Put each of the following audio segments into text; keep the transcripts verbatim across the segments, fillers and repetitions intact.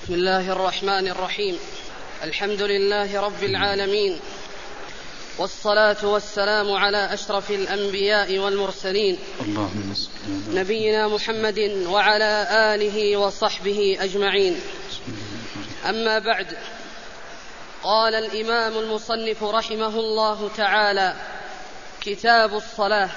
بسم الله الرحمن الرحيم. الحمد لله رب العالمين، والصلاة والسلام على أشرف الأنبياء والمرسلين نبينا محمد وعلى آله وصحبه أجمعين. أما بعد، قال الإمام المصنف رحمه الله تعالى: كتاب الصلاة.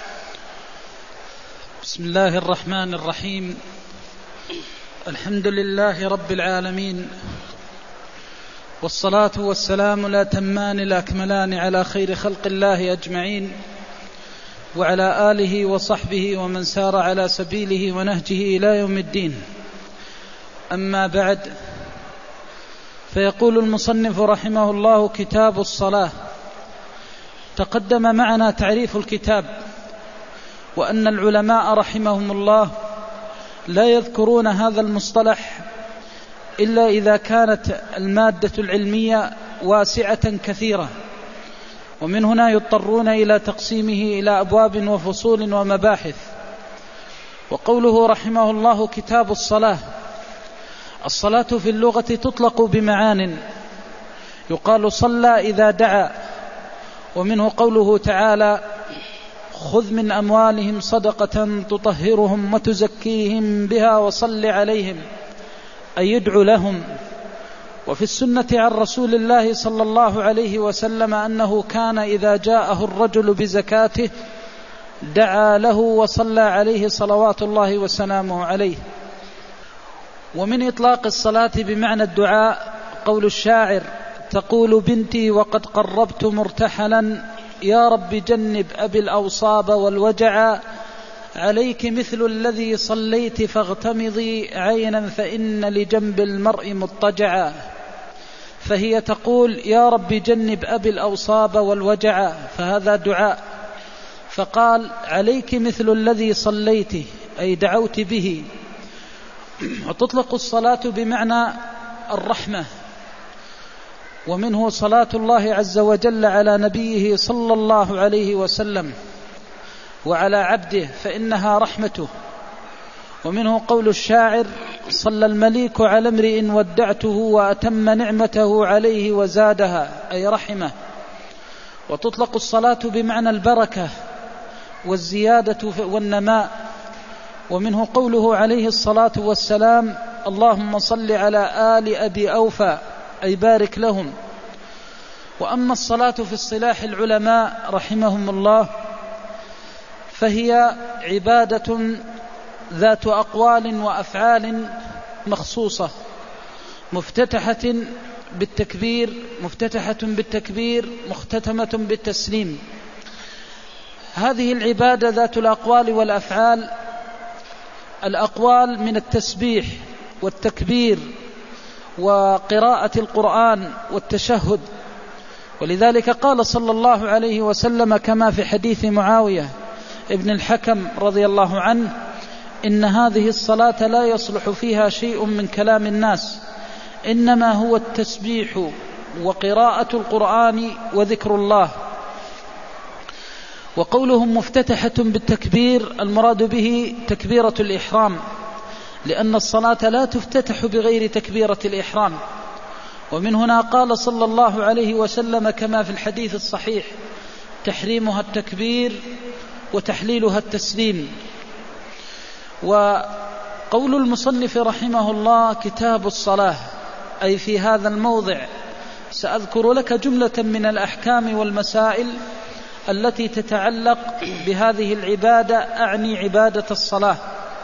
بسم الله الرحمن الرحيم. الحمد لله رب العالمين، والصلاة والسلام الأتمان الأكملان على خير خلق الله أجمعين، وعلى آله وصحبه ومن سار على سبيله ونهجه إلى يوم الدين. أما بعد، فيقول المصنف رحمه الله: كتاب الصلاة. تقدم معنا تعريف الكتاب، وأن العلماء رحمهم الله لا يذكرون هذا المصطلح إلا إذا كانت المادة العلمية واسعة كثيرة، ومن هنا يضطرون إلى تقسيمه إلى أبواب وفصول ومباحث. وقوله رحمه الله: كتاب الصلاة. الصلاة في اللغة تطلق بمعان، يقال صلى إذا دعا، ومنه قوله تعالى: خذ من أموالهم صدقة تطهرهم وتزكيهم بها وصل عليهم، أي يدعو لهم. وفي السنة عن رسول الله صلى الله عليه وسلم أنه كان إذا جاءه الرجل بزكاته دعا له وصلى عليه صلوات الله وسلامه عليه. ومن إطلاق الصلاة بمعنى الدعاء قول الشاعر: تقول بنتي وقد قربت مرتحلا، يا رب جنب أبي الأوصاب والوجع، عليك مثل الذي صليت فاغتمضي عينا فإن لجنب المرء مضطجعا. فهي تقول: يا رب جنب أبي الأوصاب والوجع، فهذا دعاء. فقال: عليك مثل الذي صليت، أي دعوت به. وتطلق الصلاة بمعنى الرحمة، ومنه صلاة الله عز وجل على نبيه صلى الله عليه وسلم وعلى عبده، فإنها رحمته. ومنه قول الشاعر: صلى المليك على امرئ ودعته وأتم نعمته عليه وزادها، أي رحمه. وتطلق الصلاة بمعنى البركة والزيادة والنماء، ومنه قوله عليه الصلاة والسلام: اللهم صل على آل أبي أوفى، أي بارك لهم. وأما الصلاة في اصطلاح العلماء رحمهم الله فهي عبادة ذات أقوال وأفعال مخصوصة، مفتتحة بالتكبير مفتتحة بالتكبير مختتمة بالتسليم. هذه العبادة ذات الأقوال والأفعال: الأقوال من التسبيح والتكبير وقراءة القرآن والتشهد. ولذلك قال صلى الله عليه وسلم كما في حديث معاوية ابن الحكم رضي الله عنه: إن هذه الصلاة لا يصلح فيها شيء من كلام الناس، إنما هو التسبيح وقراءة القرآن وذكر الله. وقولهم مفتتحة بالتكبير المراد به تكبيرة الإحرام، لأن الصلاة لا تفتتح بغير تكبيرة الإحرام. ومن هنا قال صلى الله عليه وسلم كما في الحديث الصحيح: تحريمها التكبير وتحليلها التسليم. وقول المصنف رحمه الله: كتاب الصلاة، أي في هذا الموضع سأذكر لك جملة من الأحكام والمسائل التي تتعلق بهذه العبادة، أعني عبادة الصلاة.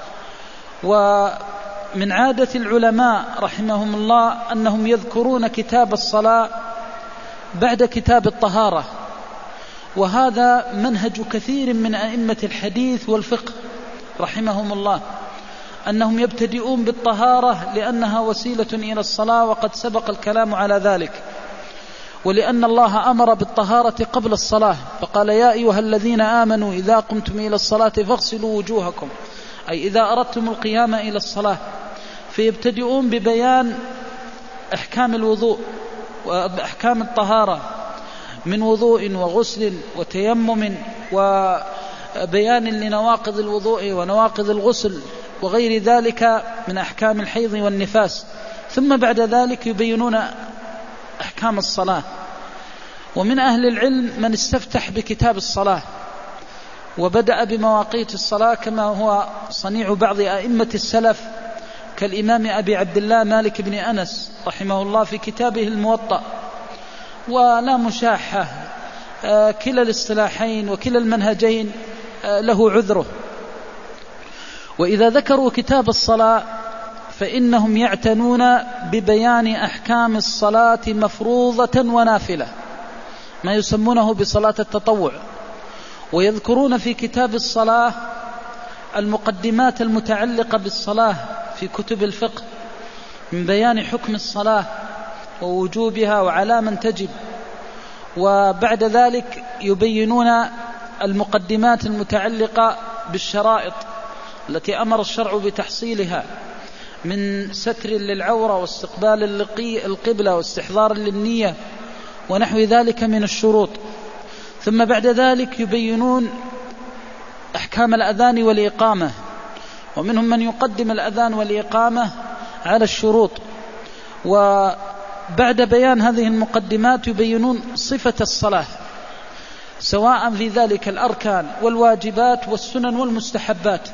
ومن عادة العلماء رحمهم الله أنهم يذكرون كتاب الصلاة بعد كتاب الطهارة، وهذا منهج كثير من أئمة الحديث والفقه رحمهم الله، أنهم يبتدئون بالطهارة لأنها وسيلة إلى الصلاة، وقد سبق الكلام على ذلك. ولأن الله أمر بالطهارة قبل الصلاة، فقال: يا أيها الذين آمنوا إذا قمتم إلى الصلاة فاغسلوا وجوهكم، أي إذا أردتم القيام إلى الصلاة. فيبتدئون ببيان أحكام الوضوء وأحكام الطهارة من وضوء وغسل وتيمم، وبيان لنواقض الوضوء ونواقض الغسل وغير ذلك من أحكام الحيض والنفاس. ثم بعد ذلك يبينون أحكام الصلاة. ومن أهل العلم من استفتح بكتاب الصلاة وبدأ بمواقيت الصلاة كما هو صنيع بعض أئمة السلف كالإمام أبي عبد الله مالك بن أنس رحمه الله في كتابه الموطأ. ولا مشاحة، كلا الاصطلاحين وكلا المنهجين له عذره. وإذا ذكروا كتاب الصلاة فإنهم يعتنون ببيان أحكام الصلاة مفروضة ونافلة، ما يسمونه بصلاة التطوع. ويذكرون في كتاب الصلاة المقدمات المتعلقة بالصلاة في كتب الفقه من بيان حكم الصلاة ووجوبها وعلى من تجب. وبعد ذلك يبينون المقدمات المتعلقة بالشرائط التي أمر الشرع بتحصيلها من ستر للعورة واستقبال القبلة واستحضار للنية ونحو ذلك من الشروط. ثم بعد ذلك يبينون أحكام الأذان والإقامة، ومنهم من يقدم الأذان والإقامة على الشروط. وبعد بيان هذه المقدمات يبينون صفة الصلاة سواء في ذلك الأركان والواجبات والسنن والمستحبات.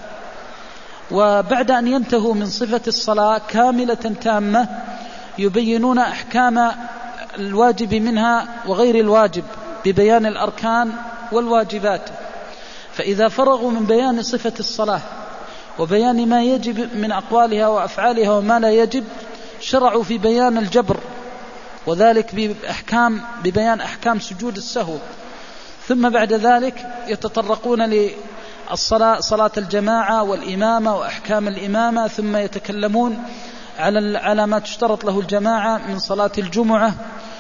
وبعد أن ينتهوا من صفة الصلاة كاملة تامة يبينون أحكام الواجب منها وغير الواجب ببيان الأركان والواجبات. فإذا فرغوا من بيان صفة الصلاة وبيان ما يجب من أقوالها وأفعالها وما لا يجب شرعوا في بيان الجبر، وذلك بأحكام ببيان أحكام سجود السهو. ثم بعد ذلك يتطرقون للصلاة صلاة الجماعة والإمامة وأحكام الإمامة، ثم يتكلمون على على ما تشترط له الجماعة من صلاة الجمعة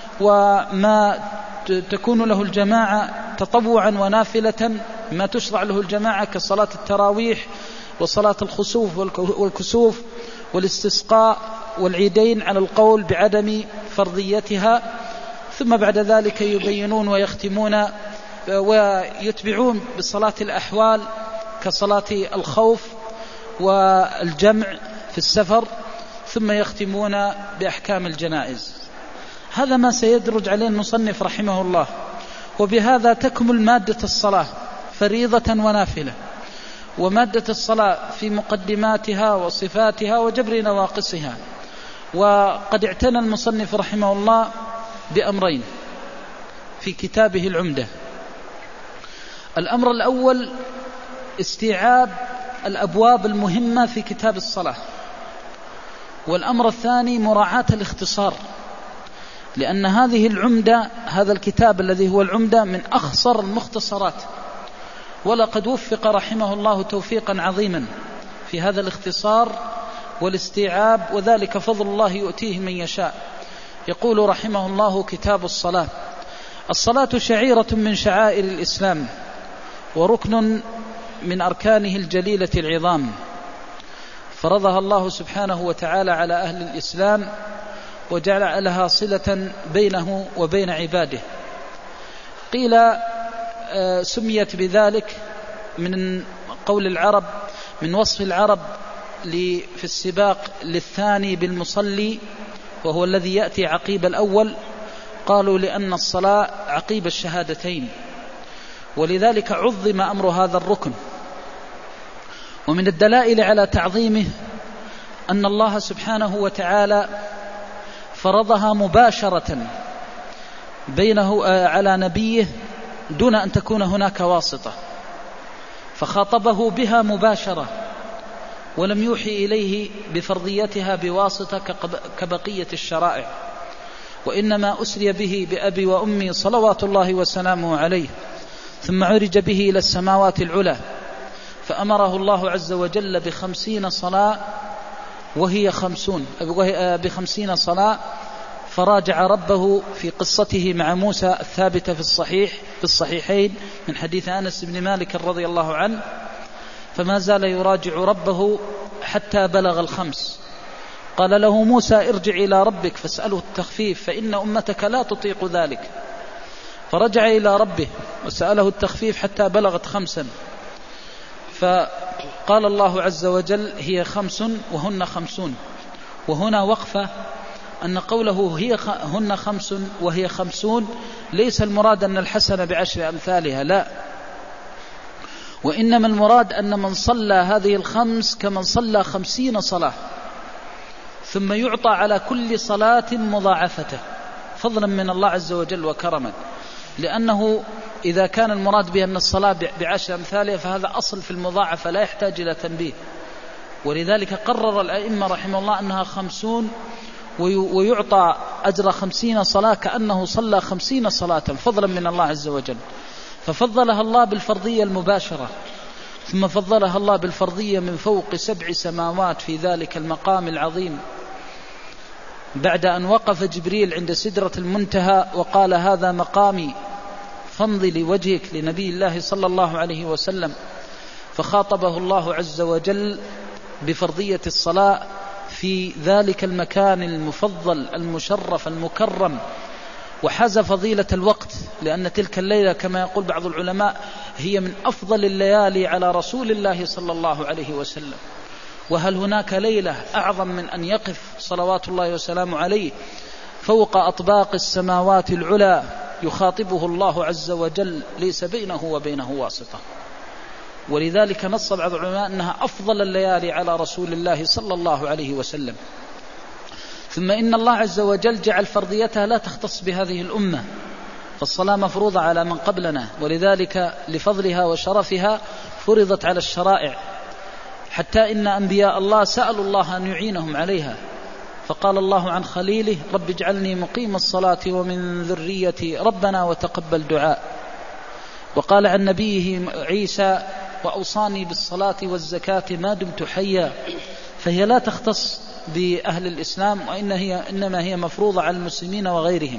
وما تكون له الجماعة تطوعا ونافلة، ما تشرع له الجماعة كصلاة التراويح وصلاة الخسوف والكسوف والاستسقاء والعيدين على القول بعدم فرضيتها. ثم بعد ذلك يبينون ويختمون ويتبعون بصلاة الأحوال كصلاة الخوف والجمع في السفر، ثم يختمون بأحكام الجنائز. هذا ما سيدرج عليه المصنف رحمه الله. وبهذا تكمل مادة الصلاة فريضة ونافلة، ومادة الصلاة في مقدماتها وصفاتها وجبر نواقصها. وقد اعتنى المصنف رحمه الله بأمرين في كتابه العمدة. الأمر الأول استيعاب الأبواب المهمة في كتاب الصلاة، والأمر الثاني مراعاة الاختصار، لأن هذه العمدة هذا الكتاب الذي هو العمدة من أخصر المختصرات، ولقد وفق رحمه الله توفيقا عظيما في هذا الاختصار والاستيعاب، وذلك فضل الله يؤتيه من يشاء. يقول رحمه الله: كتاب الصلاة. الصلاة شعيرة من شعائر الإسلام وركن من أركانه الجليلة العظام، فرضها الله سبحانه وتعالى على أهل الإسلام وجعل لها صلة بينه وبين عباده. قيل سميت بذلك من قول العرب، من وصف العرب في السباق للثاني بالمصلي وهو الذي يأتي عقيب الأول، قالوا لأن الصلاة عقيب الشهادتين، ولذلك عظم أمر هذا الركن. ومن الدلائل على تعظيمه أن الله سبحانه وتعالى فرضها مباشرة بينه على نبيه دون أن تكون هناك واسطة، فخاطبه بها مباشرة ولم يوحي إليه بفرضيتها بواسطة كبقية الشرائع، وإنما أسري به بأبي وأمي صلوات الله وسلامه عليه، ثم عرج به إلى السماوات العلى، فأمره الله عز وجل بخمسين صلاة وهي خمسون بخمسين صلاة. فراجع ربه في قصته مع موسى الثابتة في الصحيح في الصحيحين من حديث أنس بن مالك رضي الله عنه، فما زال يراجع ربه حتى بلغ الخمس. قال له موسى: ارجع إلى ربك فاسأله التخفيف فإن أمتك لا تطيق ذلك. فرجع إلى ربه وسأله التخفيف حتى بلغت خمسا. قال الله عز وجل هي خمس وهن خمسون، وهنا وقفة أن قوله هي هن خمس وهي خمسون ليس المراد أن الحسنة بعشر أمثالها، لا، وإنما المراد أن من صلى هذه الخمس كمن صلى خمسين صلاة، ثم يعطى على كل صلاة مضاعفته فضلا من الله عز وجل وكرما، لأنه إذا كان المراد بأن الصلاة بعشر أمثالها فهذا أصل في المضاعفة لا يحتاج إلى تنبيه، ولذلك قرر الأئمة رحمه الله أنها خمسون ويعطى أجر خمسين صلاة كأنه صلى خمسين صلاة فضلا من الله عز وجل. ففضلها الله بالفرضية المباشرة، ثم فضلها الله بالفرضية من فوق سبع سماوات في ذلك المقام العظيم، بعد أن وقف جبريل عند سدرة المنتهى وقال هذا مقامي فامضي لوجهك لنبي الله صلى الله عليه وسلم، فخاطبه الله عز وجل بفرضية الصلاة في ذلك المكان المفضل المشرف المكرم، وحاز فضيلة الوقت، لأن تلك الليلة كما يقول بعض العلماء هي من أفضل الليالي على رسول الله صلى الله عليه وسلم. وهل هناك ليلة أعظم من أن يقف صلوات الله وسلامه عليه فوق أطباق السماوات العلى يخاطبه الله عز وجل ليس بينه وبينه واسطة؟ ولذلك نص بعض العلماء أنها أفضل الليالي على رسول الله صلى الله عليه وسلم. ثم إن الله عز وجل جعل فرضيتها لا تختص بهذه الأمة، فالصلاة مفروضة على من قبلنا، ولذلك لفضلها وشرفها فرضت على الشرائع، حتى إن أنبياء الله سألوا الله أن يعينهم عليها، فقال الله عن خليله رب اجعلني مقيم الصلاة ومن ذريتي ربنا وتقبل دعاء، وقال عن نبيه عيسى وأوصاني بالصلاة والزكاة ما دمت حيا. فهي لا تختص بأهل الإسلام، وإن هي إنما هي مفروضة على المسلمين وغيرهم،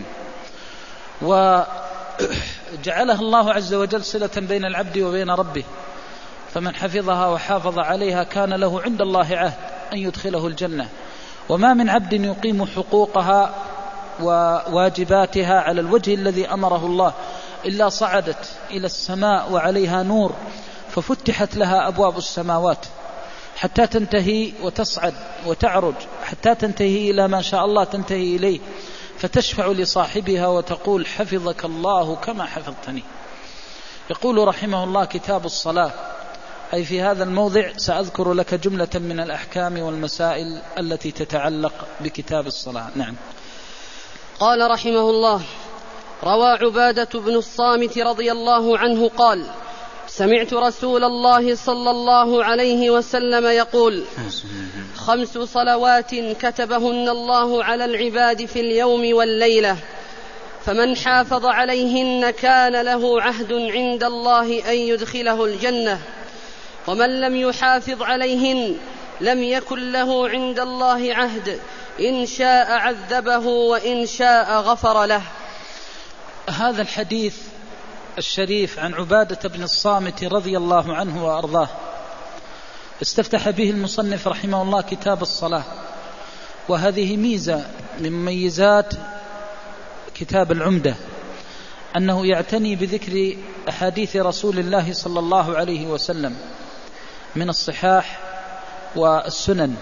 وجعلها الله عز وجل صلة بين العبد وبين ربه، فمن حفظها وحافظ عليها كان له عند الله عهد أن يدخله الجنة. وما من عبد يقيم حقوقها وواجباتها على الوجه الذي أمره الله إلا صعدت إلى السماء وعليها نور، ففتحت لها أبواب السماوات حتى تنتهي وتصعد وتعرج حتى تنتهي إلى ما شاء الله تنتهي إليه، فتشفع لصاحبها وتقول حفظك الله كما حفظتني. يقول رحمه الله كتاب الصلاة، أي في هذا الموضع سأذكر لك جملة من الأحكام والمسائل التي تتعلق بكتاب الصلاة. نعم. قال رحمه الله: روى عبادة بن الصامت رضي الله عنه قال: سمعت رسول الله صلى الله عليه وسلم يقول: خمس صلوات كتبهن الله على العباد في اليوم والليلة، فمن حافظ عليهن كان له عهد عند الله أن يدخله الجنة، ومن لم يحافظ عليهن لم يكن له عند الله عهد، إن شاء عذبه وإن شاء غفر له. هذا الحديث الشريف عن عبادة بن الصامت رضي الله عنه وأرضاه استفتح به المصنف رحمه الله كتاب الصلاة، وهذه ميزة من مميزات كتاب العمدة، أنه يعتني بذكر أحاديث رسول الله صلى الله عليه وسلم من الصحاح والسنن.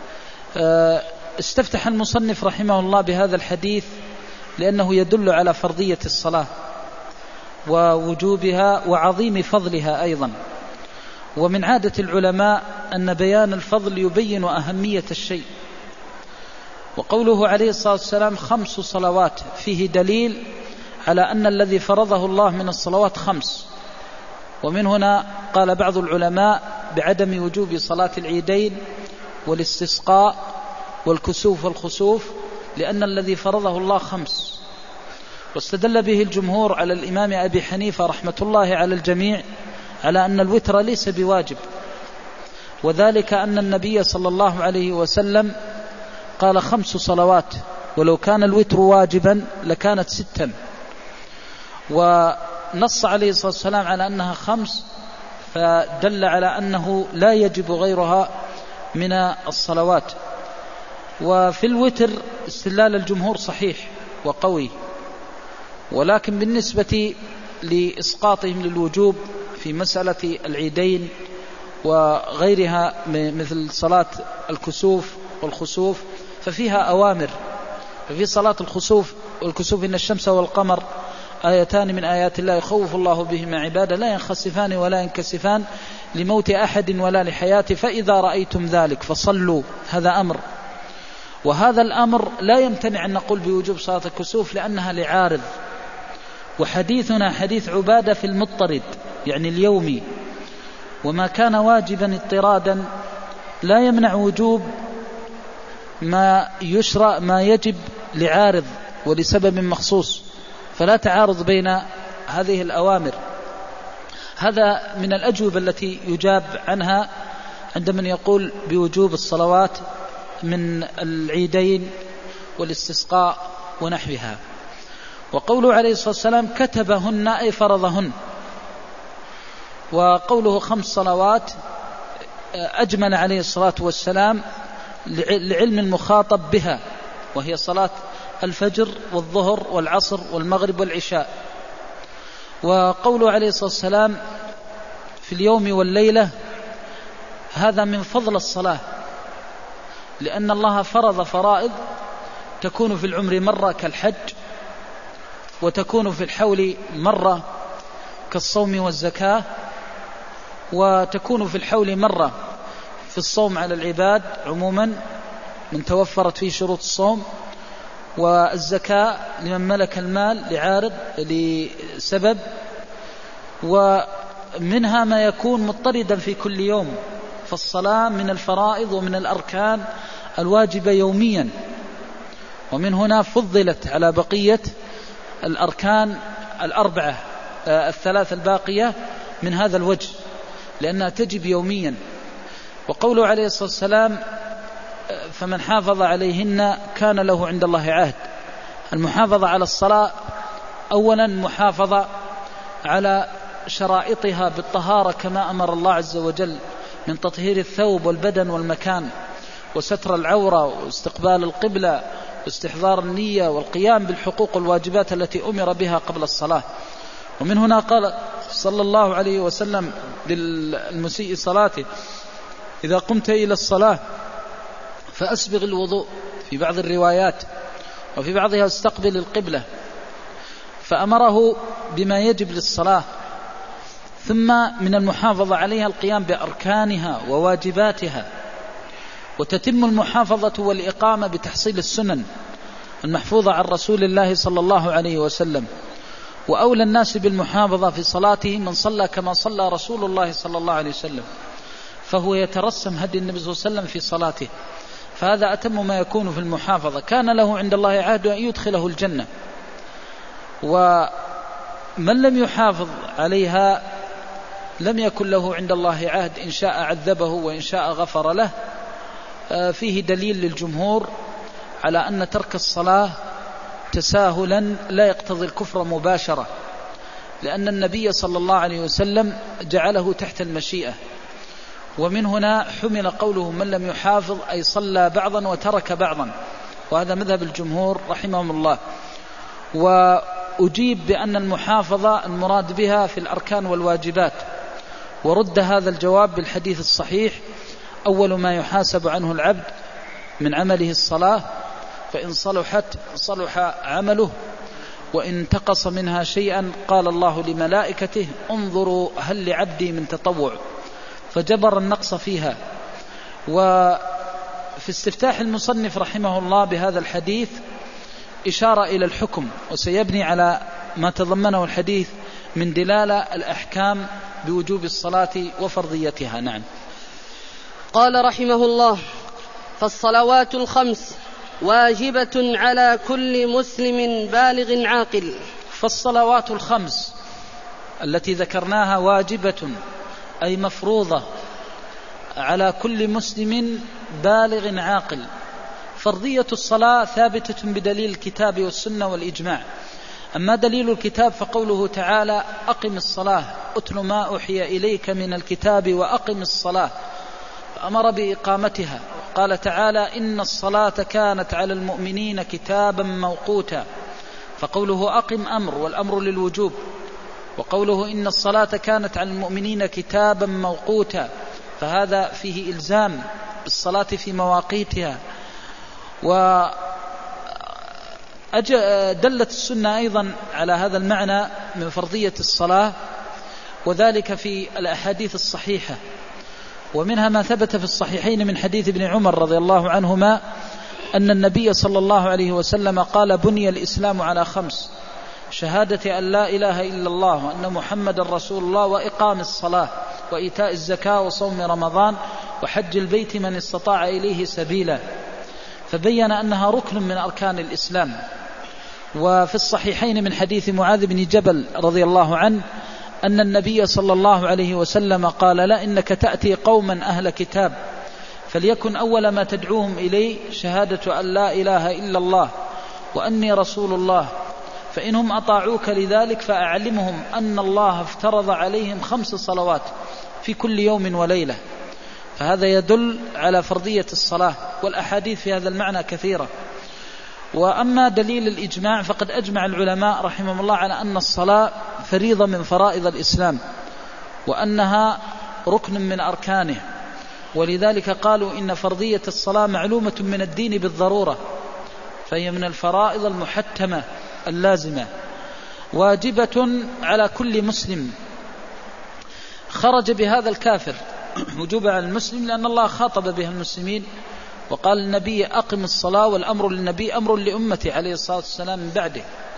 استفتح المصنف رحمه الله بهذا الحديث لأنه يدل على فرضية الصلاة ووجوبها وعظيم فضلها أيضا. ومن عادة العلماء أن بيان الفضل يبين أهمية الشيء، وقوله عليه الصلاة والسلام خمس صلوات فيه دليل على أن الذي فرضه الله من الصلوات خمس. ومن هنا قال بعض العلماء بعدم وجوب صلاة العيدين والاستسقاء والكسوف والخسوف، لأن الذي فرضه الله خمس. واستدل به الجمهور على الإمام أبي حنيفة رحمة الله على الجميع على أن الوتر ليس بواجب، وذلك أن النبي صلى الله عليه وسلم قال خمس صلوات، ولو كان الوتر واجبا لكانت ستا، ونص عليه الصلاة والسلام على أنها خمس، فدل على أنه لا يجب غيرها من الصلوات. وفي الوتر استدلال الجمهور صحيح وقوي، ولكن بالنسبة لإسقاطهم للوجوب في مسألة العيدين وغيرها مثل صلاة الكسوف والخسوف ففيها أوامر. ففي صلاة الخسوف والكسوف إن الشمس والقمر آيتان من آيات الله يخوف الله بهما عباده لا ينخسفان ولا ينكسفان لموت أحد ولا لحياته فإذا رأيتم ذلك فصلوا. هذا أمر، وهذا الأمر لا يمتنع أن نقول بوجوب صلاة الكسوف لأنها لعارض. وحديثنا حديث عبادة في المضطرد يعني اليومي، وما كان واجبا اضطرادا لا يمنع وجوب ما يشرع ما يجب لعارض ولسبب مخصوص، فلا تعارض بين هذه الأوامر. هذا من الأجوبة التي يجاب عنها عند من يقول بوجوب الصلوات من العيدين والاستسقاء ونحوها. وقوله عليه الصلاة والسلام كتبهن أي فرضهن، وقوله خمس صلوات أجمل عليه الصلاة والسلام لعلم المخاطب بها، وهي صلاة الفجر والظهر والعصر والمغرب والعشاء. وقوله عليه الصلاة والسلام في اليوم والليلة هذا من فضل الصلاة، لأن الله فرض فرائض تكون في العمر مرة كالحج، وتكون في الحول مرة كالصوم والزكاة، وتكون في الحول مرة في الصوم على العباد عموما من توفرت فيه شروط الصوم، والزكاة لمن ملك المال لعارض لسبب، ومنها ما يكون مضطردا في كل يوم. فالصلاة من الفرائض ومن الأركان الواجبة يوميا، ومن هنا فضلت على بقية الأركان الأربعة الثلاث الباقية من هذا الوجه لأنها تجب يوميا. وقوله عليه الصلاة والسلام فمن حافظ عليهن كان له عند الله عهد. المحافظة على الصلاة أولا محافظة على شرائطها بالطهارة كما أمر الله عز وجل من تطهير الثوب والبدن والمكان وستر العورة واستقبال القبلة واستحضار النية والقيام بالحقوق والواجبات التي أمر بها قبل الصلاة. ومن هنا قال صلى الله عليه وسلم للمسيء صلاته إذا قمت إلى الصلاة فأسبغ الوضوء في بعض الروايات، وفي بعضها استقبل القبلة، فأمره بما يجب للصلاة. ثم من المحافظة عليها القيام بأركانها وواجباتها، وتتم المحافظة والإقامة بتحصيل السنن المحفوظة عن رسول الله صلى الله عليه وسلم. وأولى الناس بالمحافظة في صلاته من صلى كما صلى رسول الله صلى الله عليه وسلم، فهو يترسم هدي النبي صلى الله عليه وسلم في صلاته، فهذا أتم ما يكون في المحافظة. كان له عند الله عهد أن يدخله الجنة، ومن لم يحافظ عليها لم يكن له عند الله عهد، إن شاء عذبه وإن شاء غفر له. فيه دليل للجمهور على أن ترك الصلاة تساهلا لا يقتضي الكفر مباشرة، لأن النبي صلى الله عليه وسلم جعله تحت المشيئة. ومن هنا حمل قوله من لم يحافظ أي صلى بعضا وترك بعضا، وهذا مذهب الجمهور رحمهم الله. وأجيب بأن المحافظة المراد بها في الأركان والواجبات، ورد هذا الجواب بالحديث الصحيح أول ما يحاسب عنه العبد من عمله الصلاة، فإن صلحت صلح عمله وإن انتقص منها شيئا قال الله لملائكته انظروا هل لعبدي من تطوع، فجبر النقص فيها. وفي استفتاح المصنف رحمه الله بهذا الحديث إشارة إلى الحكم، وسيبني على ما تضمنه الحديث من دلالة الأحكام بوجوب الصلاة وفرضيتها. نعم. قال رحمه الله فالصلوات الخمس واجبة على كل مسلم بالغ عاقل. فالصلوات الخمس التي ذكرناها واجبة أي مفروضة على كل مسلم بالغ عاقل. فرضية الصلاة ثابتة بدليل الكتاب والسنة والإجماع. أما دليل الكتاب فقوله تعالى أقم الصلاة أتل ما أوحي إليك من الكتاب وأقم الصلاة، فأمر بإقامتها. قال تعالى إن الصلاة كانت على المؤمنين كتابا موقوتا، فقوله أقم أمر والأمر للوجوب، وقوله إن الصلاة كانت على المؤمنين كتابا موقوتا فهذا فيه إلزام بالصلاة في مواقيتها. ودلت السنة أيضا على هذا المعنى من فرضية الصلاة، وذلك في الأحاديث الصحيحة، ومنها ما ثبت في الصحيحين من حديث ابن عمر رضي الله عنهما أن النبي صلى الله عليه وسلم قال: بني الإسلام على خمس: شهادة أن لا إله إلا الله وأن محمد رسول الله، وإقام الصلاة، وإيتاء الزكاة، وصوم رمضان، وحج البيت من استطاع إليه سبيلا. فبين أنها ركن من أركان الإسلام. وفي الصحيحين من حديث معاذ بن جبل رضي الله عنه أن النبي صلى الله عليه وسلم قال: لا إنك تأتي قوما أهل كتاب فليكن أول ما تدعوهم إليه شهادة أن لا إله إلا الله وأني رسول الله، فإنهم أطاعوك لذلك فأعلمهم أن الله افترض عليهم خمس صلوات في كل يوم وليلة. فهذا يدل على فرضية الصلاة، والأحاديث في هذا المعنى كثيرة. وأما دليل الإجماع فقد أجمع العلماء رحمهم الله على أن الصلاة فريضة من فرائض الإسلام، وأنها ركن من أركانه، ولذلك قالوا إن فرضية الصلاة معلومة من الدين بالضرورة، فهي من الفرائض المحتمة اللازمة، واجبة على كل مسلم. خرج بهذا الكافر وجوب على المسلم، لأن الله خاطب بها المسلمين وقال النبي: أقم الصلاة، والأمر للنبي أمر لأمتي عليه الصلاة والسلام من بعده.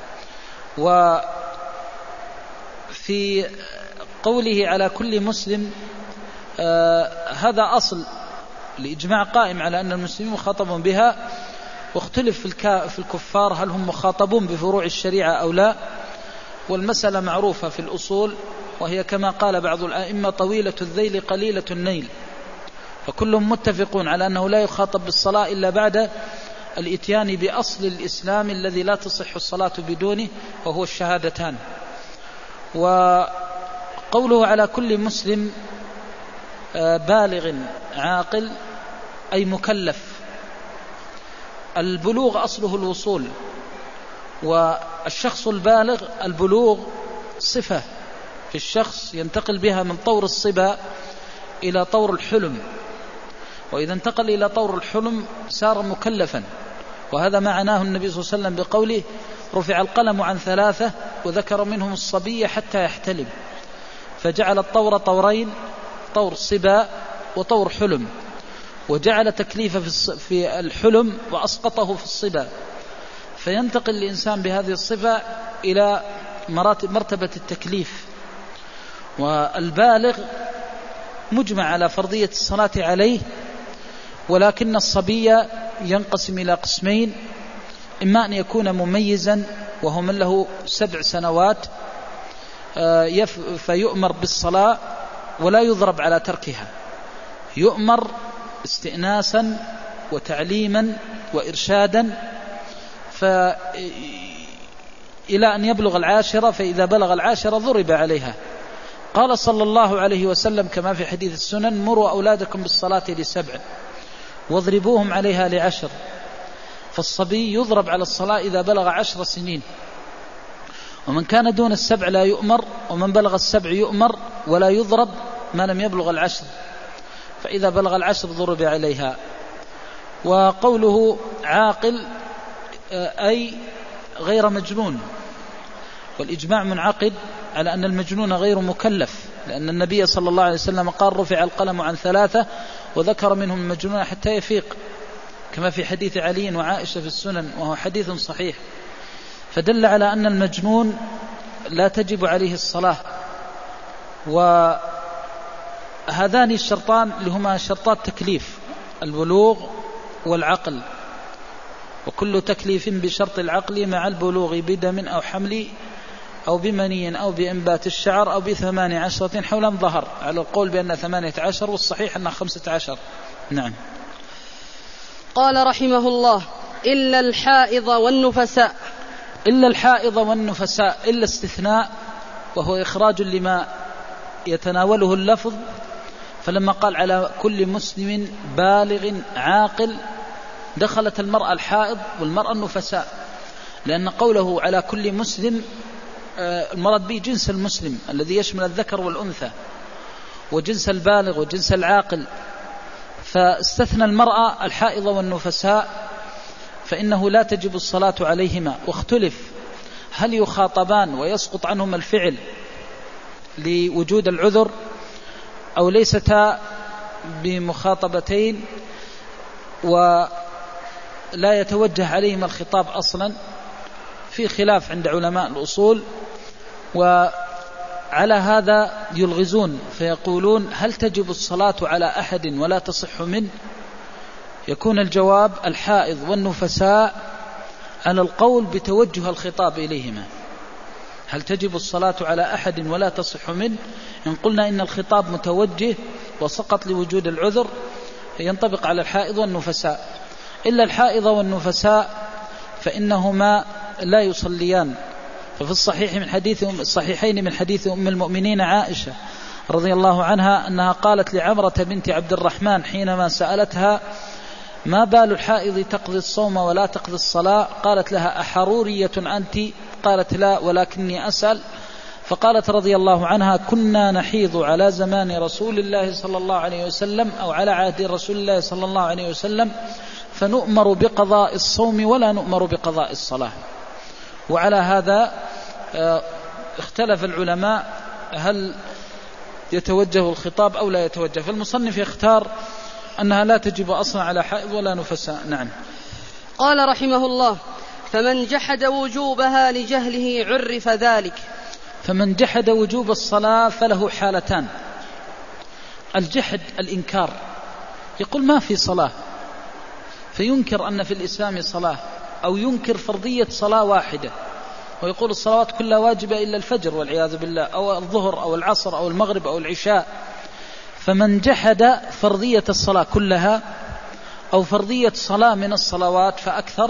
وفي قوله على كل مسلم آه هذا أصل لإجماع قائم على أن المسلمين مخاطبون بها، واختلف في الكفار هل هم مخاطبون بفروع الشريعة أو لا، والمسألة معروفة في الأصول، وهي كما قال بعض الآئمة: طويلة الذيل قليلة النيل. فكلهم متفقون على أنه لا يخاطب بالصلاة إلا بعد الإتيان بأصل الإسلام الذي لا تصح الصلاة بدونه، وهو الشهادتان. وقوله على كل مسلم بالغ عاقل أي مكلف. البلوغ أصله الوصول، والشخص البالغ البلوغ صفة في الشخص ينتقل بها من طور الصبا إلى طور الحلم، وإذا انتقل إلى طور الحلم صار مكلفا. وهذا معناه النبي صلى الله عليه وسلم بقوله: رفع القلم عن ثلاثة، وذكر منهم الصبي حتى يحتلم، فجعل الطور طورين: طور صبا وطور حلم، وجعل تكليفه في الحلم وأسقطه في الصبا، فينتقل الإنسان بهذه الصفة إلى مرتبة التكليف. والبالغ مجمع على فرضية الصلاة عليه، ولكن الصبي ينقسم إلى قسمين: إما أن يكون مميزا وهو من له سبع سنوات فيؤمر بالصلاة ولا يضرب على تركها، يؤمر استئناسا وتعليما وإرشادا إلى أن يبلغ العاشرة، فإذا بلغ العاشرة ضرب عليها. قال صلى الله عليه وسلم كما في حديث السنن: مروا أولادكم بالصلاة لسبع واضربوهم عليها لعشر. فالصبي يضرب على الصلاة إذا بلغ عشر سنين، ومن كان دون السبع لا يؤمر، ومن بلغ السبع يؤمر ولا يضرب ما لم يبلغ العشر، فإذا بلغ العشر ضرب عليها. وقوله عاقل أي غير مجنون، والإجماع منعقد على أن المجنون غير مكلف، لأن النبي صلى الله عليه وسلم قال: رفع القلم عن ثلاثة، وذكر منهم المجنون حتى يفيق، كما في حديث علي وعائشة في السنن، وهو حديث صحيح. فدل على أن المجنون لا تجب عليه الصلاة. وهذان الشرطان لهما شرطات تكليف: البلوغ والعقل، وكل تكليف بشرط العقل مع البلوغ بدم أو حمل أو بمني أو بإنبات الشعر أو بثمان عشرة حولا ظهر، على القول بأن ثمانية عشر، والصحيح أنها خمسة عشر. نعم. قال رحمه الله: إلا الحائض والنفساء. إلا الحائض والنفساء، إلا استثناء، وهو إخراج لما يتناوله اللفظ. فلما قال على كل مسلم بالغ عاقل دخلت المرأة الحائض والمرأة النفساء، لأن قوله على كل مسلم المراد به جنس المسلم الذي يشمل الذكر والأنثى. وجنس البالغ وجنس العاقل، فاستثنى المرأة الحائض والنفساء فإنه لا تجب الصلاة عليهما. واختلف هل يخاطبان ويسقط عنهم الفعل لوجود العذر أو ليستا بمخاطبتين ولا يتوجه عليهما الخطاب أصلا، في خلاف عند علماء الأصول. وعلى هذا يلغزون فيقولون هل تجب الصلاة على أحد ولا تصح منه؟ يكون الجواب الحائض والنفساء على القول بتوجه الخطاب إليهما. هل تجب الصلاة على أحد ولا تصح منه؟ إن قلنا إن الخطاب متوجه وسقط لوجود العذر ينطبق على الحائض والنفساء، إلا الحائض والنفساء فإنهما لا يصليان. ففي الصحيح من حديث الصحيحين من حديث أم المؤمنين عائشة رضي الله عنها أنها قالت لعمرة بنت عبد الرحمن حينما سألتها ما بال الحائض تقضي الصوم ولا تقضي الصلاة، قالت لها أحرورية أنت؟ قالت لا ولكني أسأل. فقالت رضي الله عنها كنا نحيض على زمان رسول الله صلى الله عليه وسلم أو على عهد رسول الله صلى الله عليه وسلم فنؤمر بقضاء الصوم ولا نؤمر بقضاء الصلاة. وعلى هذا اختلف العلماء هل يتوجه الخطاب أو لا يتوجه، فالمصنف يختار أنها لا تجب أصلا على حائض ولا نفساء. نعم. قال رحمه الله فمن جحد وجوبها لجهله عرف ذلك. فمن جحد وجوب الصلاة فله حالتان: الجحد الإنكار، يقول ما في صلاة فينكر أن في الإسلام صلاة، أو ينكر فرضية صلاة واحدة ويقول الصلوات كلها واجبة إلا الفجر والعياذ بالله، أو الظهر أو العصر أو المغرب أو العشاء. فمن جحد فرضية الصلاة كلها أو فرضية صلاة من الصلوات فأكثر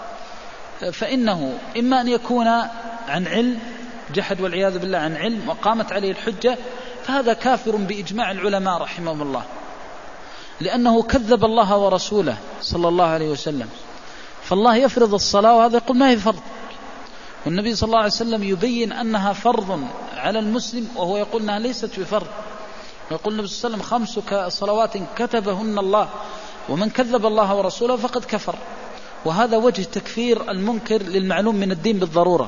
فإنه إما أن يكون عن علم، جحد والعياذ بالله عن علم وقامت عليه الحجة، فهذا كافر بإجماع العلماء رحمهم الله، لأنه كذب الله ورسوله صلى الله عليه وسلم. فالله يفرض الصلاة وهذا يقول ما هي فرض، والنبي صلى الله عليه وسلم يبين أنها فرض على المسلم وهو يقول أنها ليست بفرض. ويقول النبي صلى الله عليه وسلم خمس صلوات كتبهن الله ومن كذب الله ورسوله فقد كفر. وهذا وجه تكفير المنكر للمعلوم من الدين بالضرورة.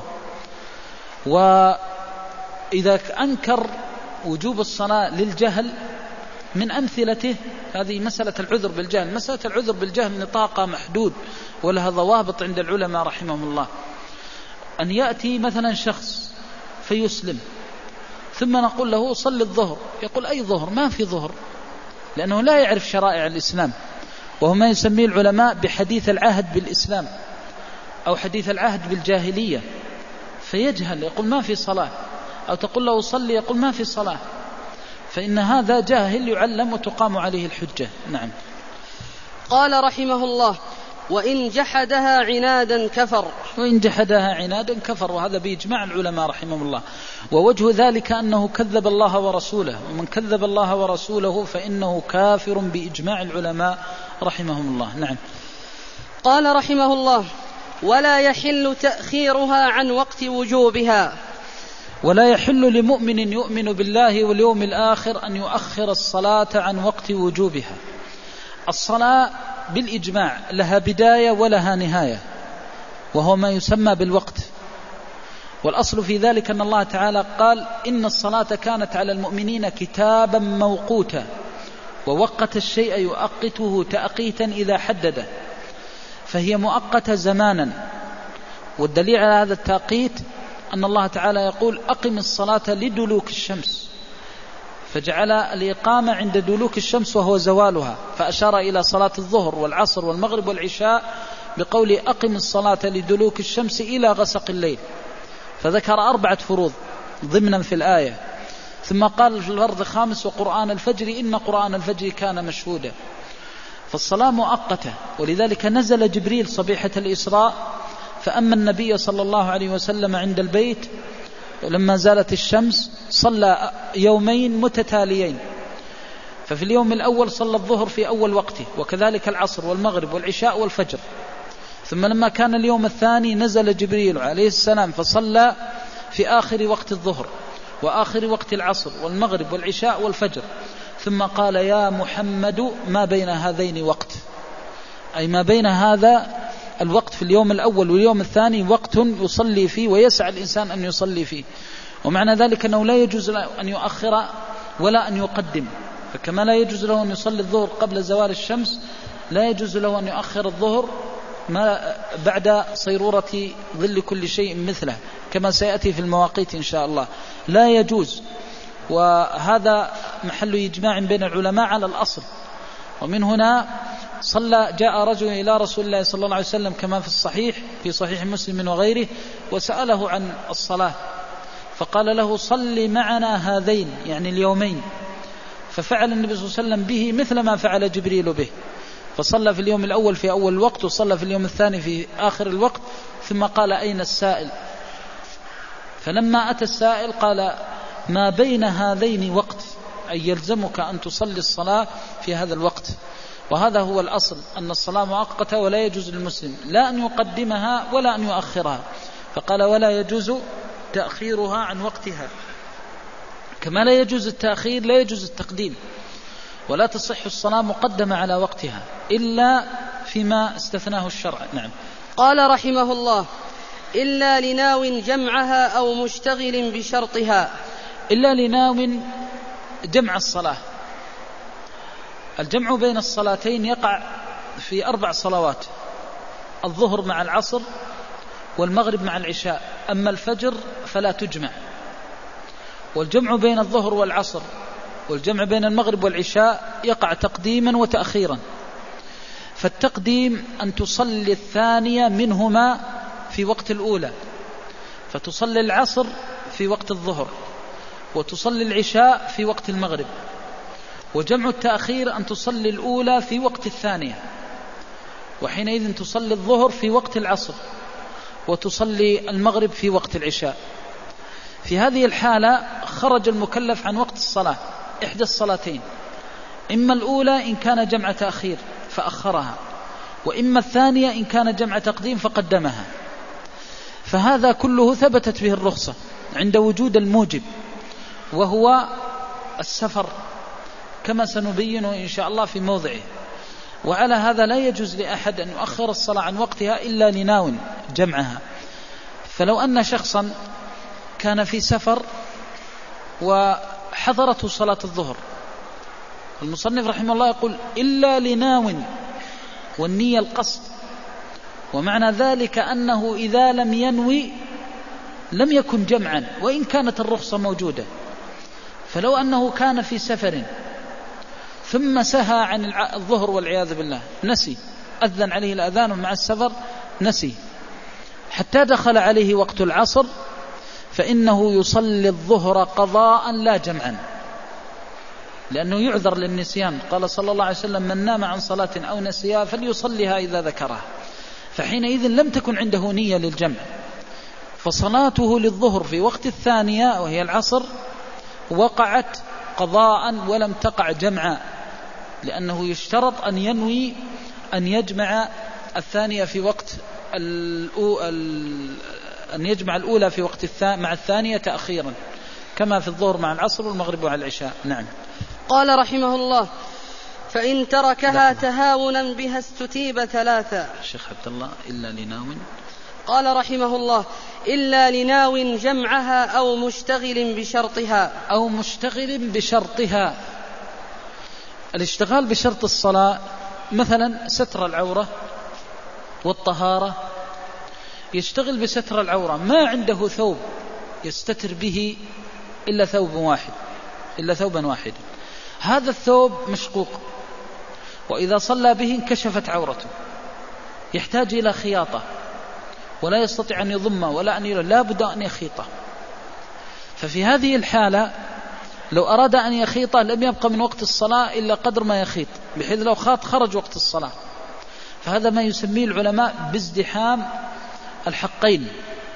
وإذا أنكر وجوب الصلاة للجهل من أمثلته هذه مسألة العذر بالجهل. مسألة العذر بالجهل نطاقها محدود ولها ضوابط عند العلماء رحمهم الله. أن يأتي مثلا شخص فيسلم ثم نقول له صل الظهر، يقول أي ظهر؟ ما في ظهر، لأنه لا يعرف شرائع الإسلام، وهو ما يسميه العلماء بحديث العهد بالإسلام أو حديث العهد بالجاهلية، فيجهل يقول ما في صلاة، أو تقول له صلي يقول ما في صلاة، فإن هذا جاهل يعلم وتقام عليه الحجة. نعم. قال رحمه الله وإن جحدها عنادا كفر. وإن جحدها عنادا كفر، وهذا بإجماع العلماء رحمهم الله. ووجه ذلك أنه كذب الله ورسوله، ومن كذب الله ورسوله فإنه كافر بإجماع العلماء رحمهم الله. نعم. قال رحمه الله ولا يحل تأخيرها عن وقت وجوبها. ولا يحل لمؤمن يؤمن بالله واليوم الآخر أن يؤخر الصلاة عن وقت وجوبها. الصلاة بالإجماع لها بداية ولها نهاية، وهو ما يسمى بالوقت. والأصل في ذلك أن الله تعالى قال إن الصلاة كانت على المؤمنين كتابا موقوتا، ووقت الشيء يؤقته تأقيتا إذا حدده، فهي مؤقتة زمانا. والدليل على هذا التأقيت أن الله تعالى يقول أقم الصلاة لدلوك الشمس، فجعل الإقامة عند دلوك الشمس وهو زوالها، فأشار إلى صلاة الظهر والعصر والمغرب والعشاء بقول أقم الصلاة لدلوك الشمس إلى غسق الليل، فذكر أربعة فروض ضمنا في الآية. ثم قال في الفرض الخامس وقرآن الفجر إن قرآن الفجر كان مشهودا. فالصلاة مؤقتة، ولذلك نزل جبريل صبيحة الإسراء فأما النبي صلى الله عليه وسلم عند البيت لما زالت الشمس صلى يومين متتاليين، ففي اليوم الأول صلى الظهر في أول وقته، وكذلك العصر والمغرب والعشاء والفجر. ثم لما كان اليوم الثاني نزل جبريل عليه السلام فصلى في آخر وقت الظهر، وآخر وقت العصر والمغرب والعشاء والفجر، ثم قال يا محمد ما بين هذين وقت، أي ما بين هذا الوقت في اليوم الأول واليوم الثاني وقت يصلي فيه ويسعى الإنسان أن يصلي فيه. ومعنى ذلك أنه لا يجوز أن يؤخر ولا أن يقدم، فكما لا يجوز له أن يصلي الظهر قبل زوال الشمس لا يجوز له أن يؤخر الظهر ما بعد صيرورة ظل كل شيء مثله، كما سيأتي في المواقيت إن شاء الله، لا يجوز. وهذا محل إجماع بين العلماء على الأصل. ومن هنا صلى جاء رجل إلى رسول الله صلى الله عليه وسلم كما في الصحيح في صحيح مسلم وغيره وسأله عن الصلاة، فقال له صل معنا هذين يعني اليومين، ففعل النبي صلى الله عليه وسلم به مثل ما فعل جبريل به، فصلى في اليوم الأول في أول الوقت وصلى في اليوم الثاني في آخر الوقت، ثم قال أين السائل؟ فلما أتى السائل قال ما بين هذين وقت، أي يلزمك أن تصلي الصلاة في هذا الوقت. وهذا هو الأصل، أن الصلاة مؤقتة ولا يجوز للمسلم لا أن يقدمها ولا أن يؤخرها، فقال ولا يجوز تأخيرها عن وقتها، كما لا يجوز التأخير لا يجوز التقديم، ولا تصح الصلاة مقدمة على وقتها إلا فيما استثناه الشرع. نعم. قال رحمه الله إلا لناو جمعها أو مشتغل بشرطها. إلا لناو جمع الصلاة. الجمع بين الصلاتين يقع في أربع صلوات: الظهر مع العصر والمغرب مع العشاء، أما الفجر فلا تجمع. والجمع بين الظهر والعصر والجمع بين المغرب والعشاء يقع تقديما وتأخيرا. فالتقديم أن تصلي الثانية منهما في وقت الأولى، فتصلي العصر في وقت الظهر وتصلي العشاء في وقت المغرب. وجمع التأخير أن تصلي الأولى في وقت الثانية، وحينئذ تصلي الظهر في وقت العصر وتصلي المغرب في وقت العشاء. في هذه الحالة خرج المكلف عن وقت الصلاة إحدى الصلاتين، إما الأولى إن كان جمع تأخير فأخرها، وإما الثانية إن كان جمع تقديم فقدمها. فهذا كله ثبتت به الرخصة عند وجود الموجب وهو السفر، كما سنبينه إن شاء الله في موضعه. وعلى هذا لا يجوز لأحد أن يؤخر الصلاة عن وقتها إلا لناو جمعها. فلو أن شخصا كان في سفر وحضرته صلاة الظهر، المصنف رحمه الله يقول إلا لناو، والنية القصد، ومعنى ذلك أنه إذا لم ينوي لم يكن جمعا وإن كانت الرخصة موجودة. فلو أنه كان في سفر ثم سهى عن الظهر والعياذ بالله، نسي، أذن عليه الأذان مع السفر نسي حتى دخل عليه وقت العصر، فإنه يصلي الظهر قضاء لا جمعا، لأنه يعذر للنسيان. قال صلى الله عليه وسلم من نام عن صلاة أو نسيها فليصليها إذا ذكرها، فحينئذ لم تكن عنده نية للجمع، فصلاته للظهر في وقت الثانية وهي العصر وقعت قضاء ولم تقع جمعا، لأنه يشترط أن ينوي أن يجمع الثانية في وقت أن يجمع الأولى في وقت الثانية مع الثانية تأخيرا، كما في الظهر مع العصر والمغرب مع العشاء. نعم. قال رحمه الله فإن تركها تهاونا بها استتيب ثلاثا. الشيخ عبد الله إلا لناو. قال رحمه الله إلا لناو جمعها أو مشتغل بشرطها. أو مشتغل بشرطها. الاشتغال بشرط الصلاة مثلا ستر العورة والطهارة، يشتغل بستر العورة، ما عنده ثوب يستتر به إلا ثوب واحد إلا ثوبا واحد، هذا الثوب مشقوق، وإذا صلى به انكشفت عورته، يحتاج إلى خياطة ولا يستطيع أن يضمه ولا أن يلا، لا بد أن يخيطه. ففي هذه الحالة لو أراد أن يخيطه لم يبقى من وقت الصلاة إلا قدر ما يخيط، بحيث لو خاط خرج وقت الصلاة. فهذا ما يسميه العلماء بازدحام الحقين.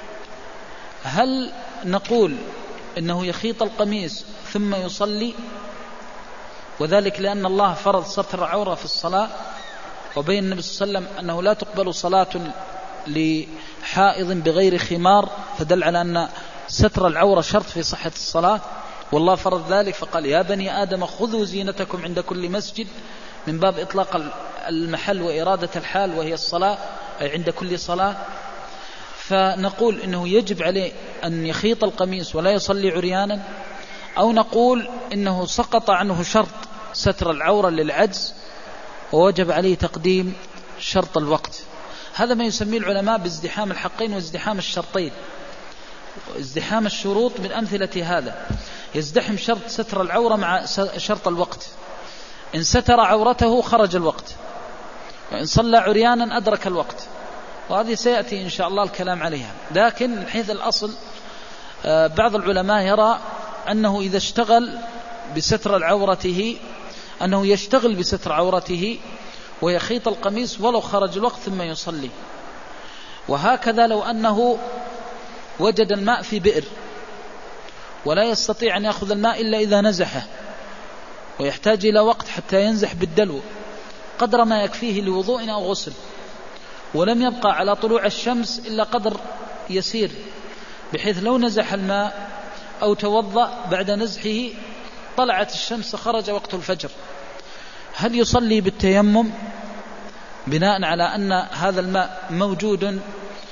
هل نقول إنه يخيط القميص ثم يصلي، وذلك لأن الله فرض ستر العورة في الصلاة، وبين النبي صلى الله عليه وسلم أنه لا تقبل صلاة لحائض بغير خمار، فدل على أن ستر العورة شرط في صحة الصلاة، والله فرض ذلك فقال يا بني آدم خذوا زينتكم عند كل مسجد، من باب إطلاق المحل وإرادة الحال وهي الصلاة، أي عند كل صلاة. فنقول إنه يجب عليه أن يخيط القميص ولا يصلي عريانا، أو نقول إنه سقط عنه شرط ستر العورة للعجز ووجب عليه تقديم شرط الوقت. هذا ما يسميه العلماء بازدحام الحقين وازدحام الشرطين. ازدحام الشروط من أمثلة هذا، يزدحم شرط ستر العورة مع شرط الوقت. إن ستر عورته خرج الوقت، وإن صلى عريانا أدرك الوقت، وهذه سيأتي إن شاء الله الكلام عليها. لكن من حيث الأصل بعض العلماء يرى أنه إذا اشتغل بستر عورته أنه يشتغل بستر عورته ويخيط القميص ولو خرج الوقت ثم يصلي. وهكذا لو أنه وجد الماء في بئر ولا يستطيع أن يأخذ الماء إلا إذا نزحه، ويحتاج إلى وقت حتى ينزح بالدلو قدر ما يكفيه لوضوء أو غسل، ولم يبقى على طلوع الشمس إلا قدر يسير، بحيث لو نزح الماء أو توضأ بعد نزحه طلعت الشمس خرج وقت الفجر، هل يصلي بالتيمم بناء على أن هذا الماء موجود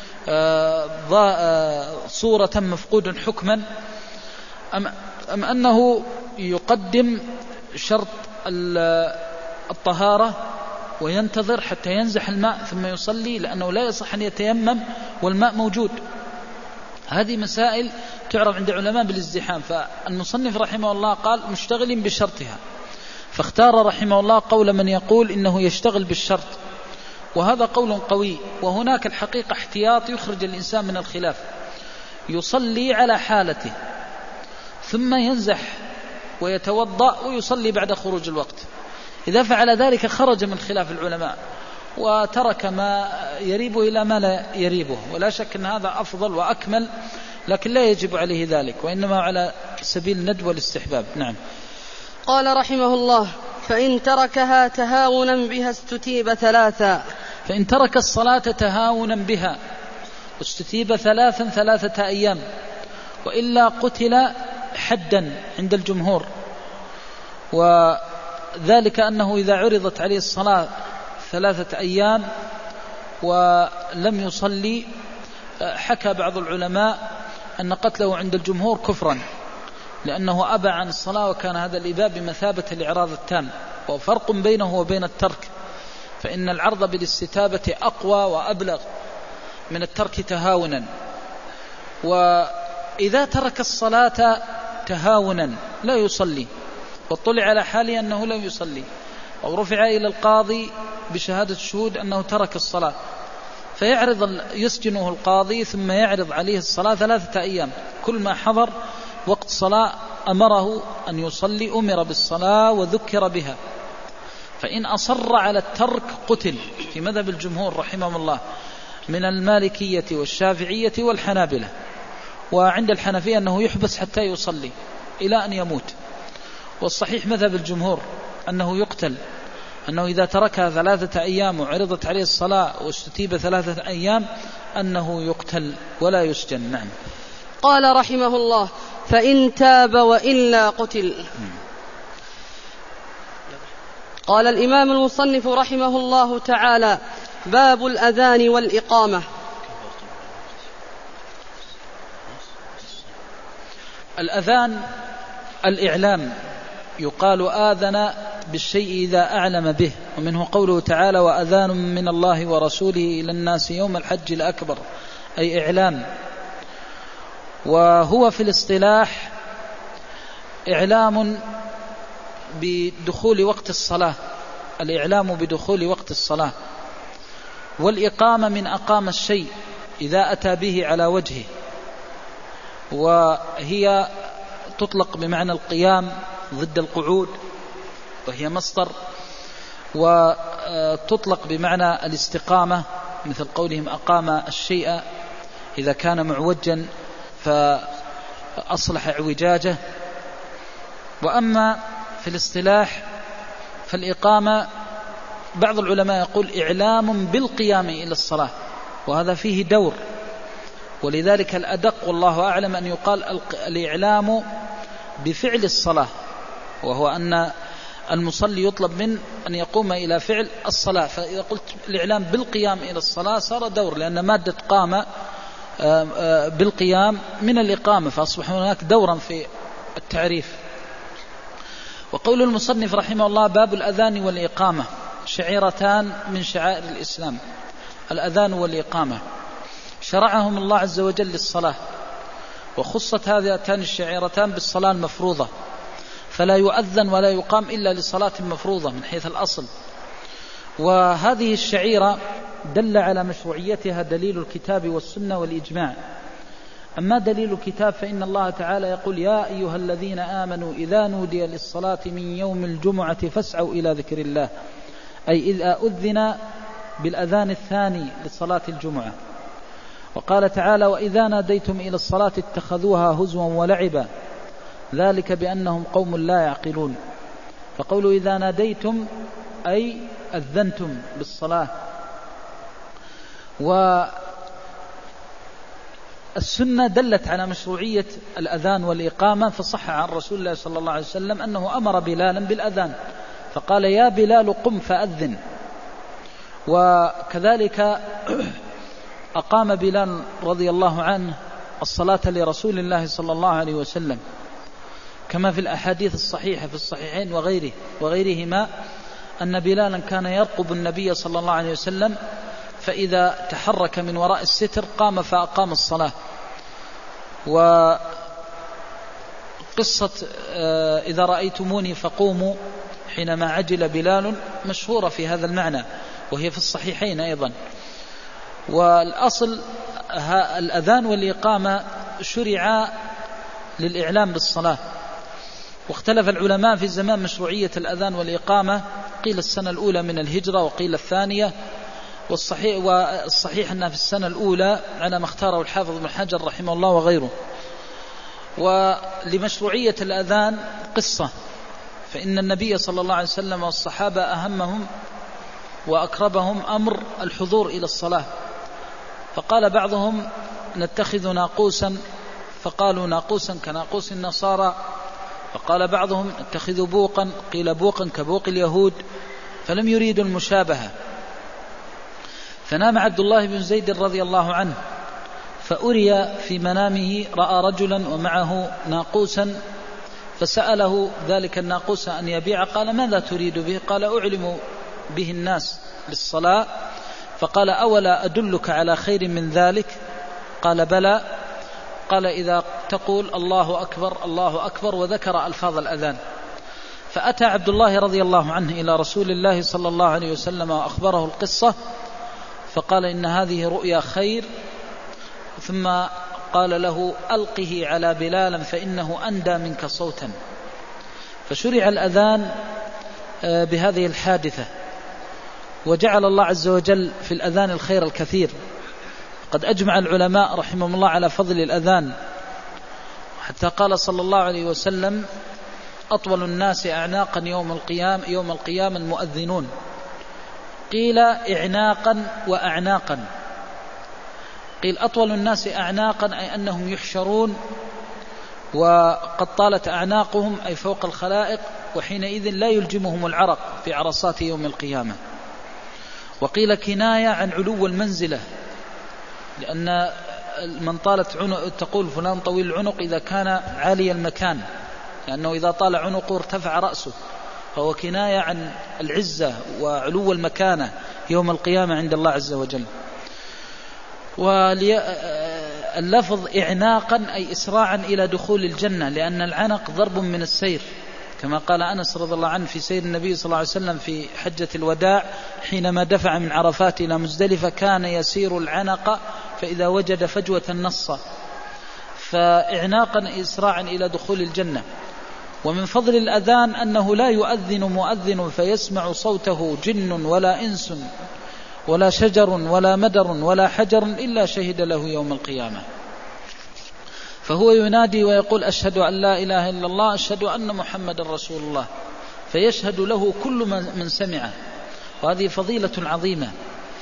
صورة مفقود حكما، أم, أم أنه يقدم شرط الطهارة وينتظر حتى ينزح الماء ثم يصلي، لأنه لا يصح أن يتيمم والماء موجود؟ هذه مسائل تعرف عند علماء بالازدحام. فالمصنف رحمه الله قال مشتغل بشرطها، فاختار رحمه الله قول من يقول إنه يشتغل بالشرط، وهذا قول قوي. وهناك الحقيقة احتياط يخرج الإنسان من الخلاف، يصلي على حالته ثم ينزح ويتوضأ ويصلي بعد خروج الوقت. إذا فعل ذلك خرج من خلاف العلماء وترك ما يريبه إلى ما لا يريبه، ولا شك أن هذا أفضل وأكمل، لكن لا يجب عليه ذلك، وإنما على سبيل الندب والاستحباب. نعم. قال رحمه الله: فإن تركها تهاونا بها استتيب ثلاثا. فإن ترك الصلاة تهاونا بها استتيب ثلاثا ثلاثة أيام، وإلا قتل حدا عند الجمهور. وذلك أنه إذا عرضت عليه الصلاة ثلاثة أيام ولم يصلي، حكى بعض العلماء أن قتله عند الجمهور كفرا، لأنه أبى عن الصلاة، وكان هذا الإباء بمثابة الإعراض التام. وفرق بينه وبين الترك، فإن العرض بالاستتابة أقوى وأبلغ من الترك تهاونا. وإذا ترك الصلاة تهاونا لا يصلي، واطلع على حاله أنه لا يصلي، أو رفع إلى القاضي بشهادة الشهود أنه ترك الصلاة، فيعرض يسجنه القاضي ثم يعرض عليه الصلاة ثلاثة أيام، كل ما حضر وقت صلاة أمره أن يصلي، أمر بالصلاة وذكر بها. فإن أصر على الترك قتل في مذهب الجمهور رحمهم الله من المالكية والشافعية والحنابلة. وعند الحنفية أنه يحبس حتى يصلي إلى أن يموت. والصحيح مذهب الجمهور أنه يقتل، أنه إذا تركها ثلاثة أيام وعرضت عليه الصلاة واستتيب ثلاثة أيام أنه يقتل ولا يسجن. نعم. قال رحمه الله: فإن تاب وإلا قتل. قال الإمام المصنف رحمه الله تعالى: باب الأذان والإقامة. الأذان الإعلام، يقال آذن بالشيء إذا أعلم به، ومنه قوله تعالى: وأذان من الله ورسوله إلى الناس يوم الحج الأكبر، أي إعلام. وهو في الاصطلاح إعلام بدخول وقت الصلاة، الإعلام بدخول وقت الصلاة. والإقامة من أقام الشيء إذا أتى به على وجهه، وهي تطلق بمعنى القيام ضد القعود، وهي مصدر، وتطلق بمعنى الاستقامة، مثل قولهم أقام الشيء إذا كان معوجا فأصلح اعوجاجه. وأما في الاصطلاح فالإقامة بعض العلماء يقول إعلام بالقيام إلى الصلاة، وهذا فيه دور. ولذلك الأدق والله أعلم أن يقال الإعلام بفعل الصلاة، وهو أن المصلي يطلب من أن يقوم إلى فعل الصلاة. فإذا قلت الإعلام بالقيام إلى الصلاة صار دور، لأن مادة قام بالقيام من الإقامة، فأصبح هناك دورا في التعريف. وقول المصنف رحمه الله: باب الأذان والإقامة شعيرتان من شعائر الإسلام. الأذان والإقامة شرعهم الله عز وجل للصلاة، وخصت هذاتان الشعيرتان بالصلاة المفروضة، فلا يؤذن ولا يقام إلا لصلاة مفروضة من حيث الأصل. وهذه الشعيرة دل على مشروعيتها دليل الكتاب والسنة والإجماع. أما دليل الكتاب فإن الله تعالى يقول: يا أيها الذين آمنوا إذا نودي للصلاة من يوم الجمعة فاسعوا إلى ذكر الله، أي إذا أذن بالأذان الثاني لصلاة الجمعة. وقال تعالى: وإذا ناديتم إلى الصلاة اتخذوها هزوا ولعبا ذلك بأنهم قوم لا يعقلون. فقولوا إذا ناديتم أي أذنتم بالصلاة. والسنة دلت على مشروعية الأذان والإقامة، فصح عن رسول الله صلى الله عليه وسلم أنه أمر بلالا بالأذان فقال: يا بلال قم فأذن. وكذلك أقام بلال رضي الله عنه الصلاة لرسول الله صلى الله عليه وسلم، كما في الأحاديث الصحيحة في الصحيحين وغيره وغيرهما أن بلالا كان يرقب النبي صلى الله عليه وسلم، فإذا تحرك من وراء الستر قام فأقام الصلاة. وقصة إذا رأيتموني فقوموا حينما عجل بلال مشهورة في هذا المعنى، وهي في الصحيحين أيضا. والأصل الأذان والإقامة شرعا للإعلام بالصلاة. واختلف العلماء في زمان مشروعية الأذان والإقامة، قيل السنة الأولى من الهجرة وقيل الثانية، والصحيح, والصحيح أنها في السنة الأولى على ما اختاره الحافظ ابن حجر رحمه الله وغيره. ولمشروعية الأذان قصة، فإن النبي صلى الله عليه وسلم والصحابة أهمهم وأقربهم أمر الحضور إلى الصلاة، فقال بعضهم: نتخذ ناقوسا، فقالوا: ناقوسا كناقوس النصارى. فقال بعضهم: اتخذوا بوقا، قيل بوقا كبوق اليهود، فلم يريدوا المشابهة. فنام عبد الله بن زيد رضي الله عنه فأري في منامه رأى رجلا ومعه ناقوسا، فسأله ذلك الناقوس أن يبيع، قال: ماذا تريد به؟ قال: أعلم به الناس للصلاة. فقال: أولا أدلك على خير من ذلك؟ قال: بلى. قال: إذا تقول الله أكبر الله أكبر، وذكر ألفاظ الأذان. فأتى عبد الله رضي الله عنه إلى رسول الله صلى الله عليه وسلم وأخبره القصة، فقال: إن هذه رؤيا خير. ثم قال له: ألقه على بلال فإنه أندى منك صوتا. فشرع الأذان بهذه الحادثة، وجعل الله عز وجل في الأذان الخير الكثير. قد أجمع العلماء رحمهم الله على فضل الأذان، حتى قال صلى الله عليه وسلم: أطول الناس أعناقا يوم القيامة يوم القيامة المؤذنون. قيل إعناقا وأعناقا، قيل أطول الناس أعناقا أي أنهم يحشرون وقد طالت أعناقهم أي فوق الخلائق، وحينئذ لا يلجمهم العرق في عرصات يوم القيامة. وقيل كناية عن علو المنزلة، لأن من طالت عنق تقول فلان طويل العنق إذا كان عالي المكان، لأنه إذا طال عنقه ارتفع رأسه، فهو كناية عن العزة وعلو المكانة يوم القيامة عند الله عز وجل. واللفظ إعناقا أي إسراعا إلى دخول الجنة، لأن العنق ضرب من السير، كما قال أنس رضي الله عنه في سير النبي صلى الله عليه وسلم في حجة الوداع حينما دفع من عرفات إلى مزدلفة كان يسير العنق فإذا وجد فجوة نص، فإعناقا إسراعا إلى دخول الجنة. ومن فضل الأذان أنه لا يؤذن مؤذن فيسمع صوته جن ولا إنس ولا شجر ولا مدر ولا حجر إلا شهد له يوم القيامة. فهو ينادي ويقول: أشهد أن لا إله إلا الله، أشهد أن محمد رسول الله، فيشهد له كل من سمعه، وهذه فضيلة عظيمة.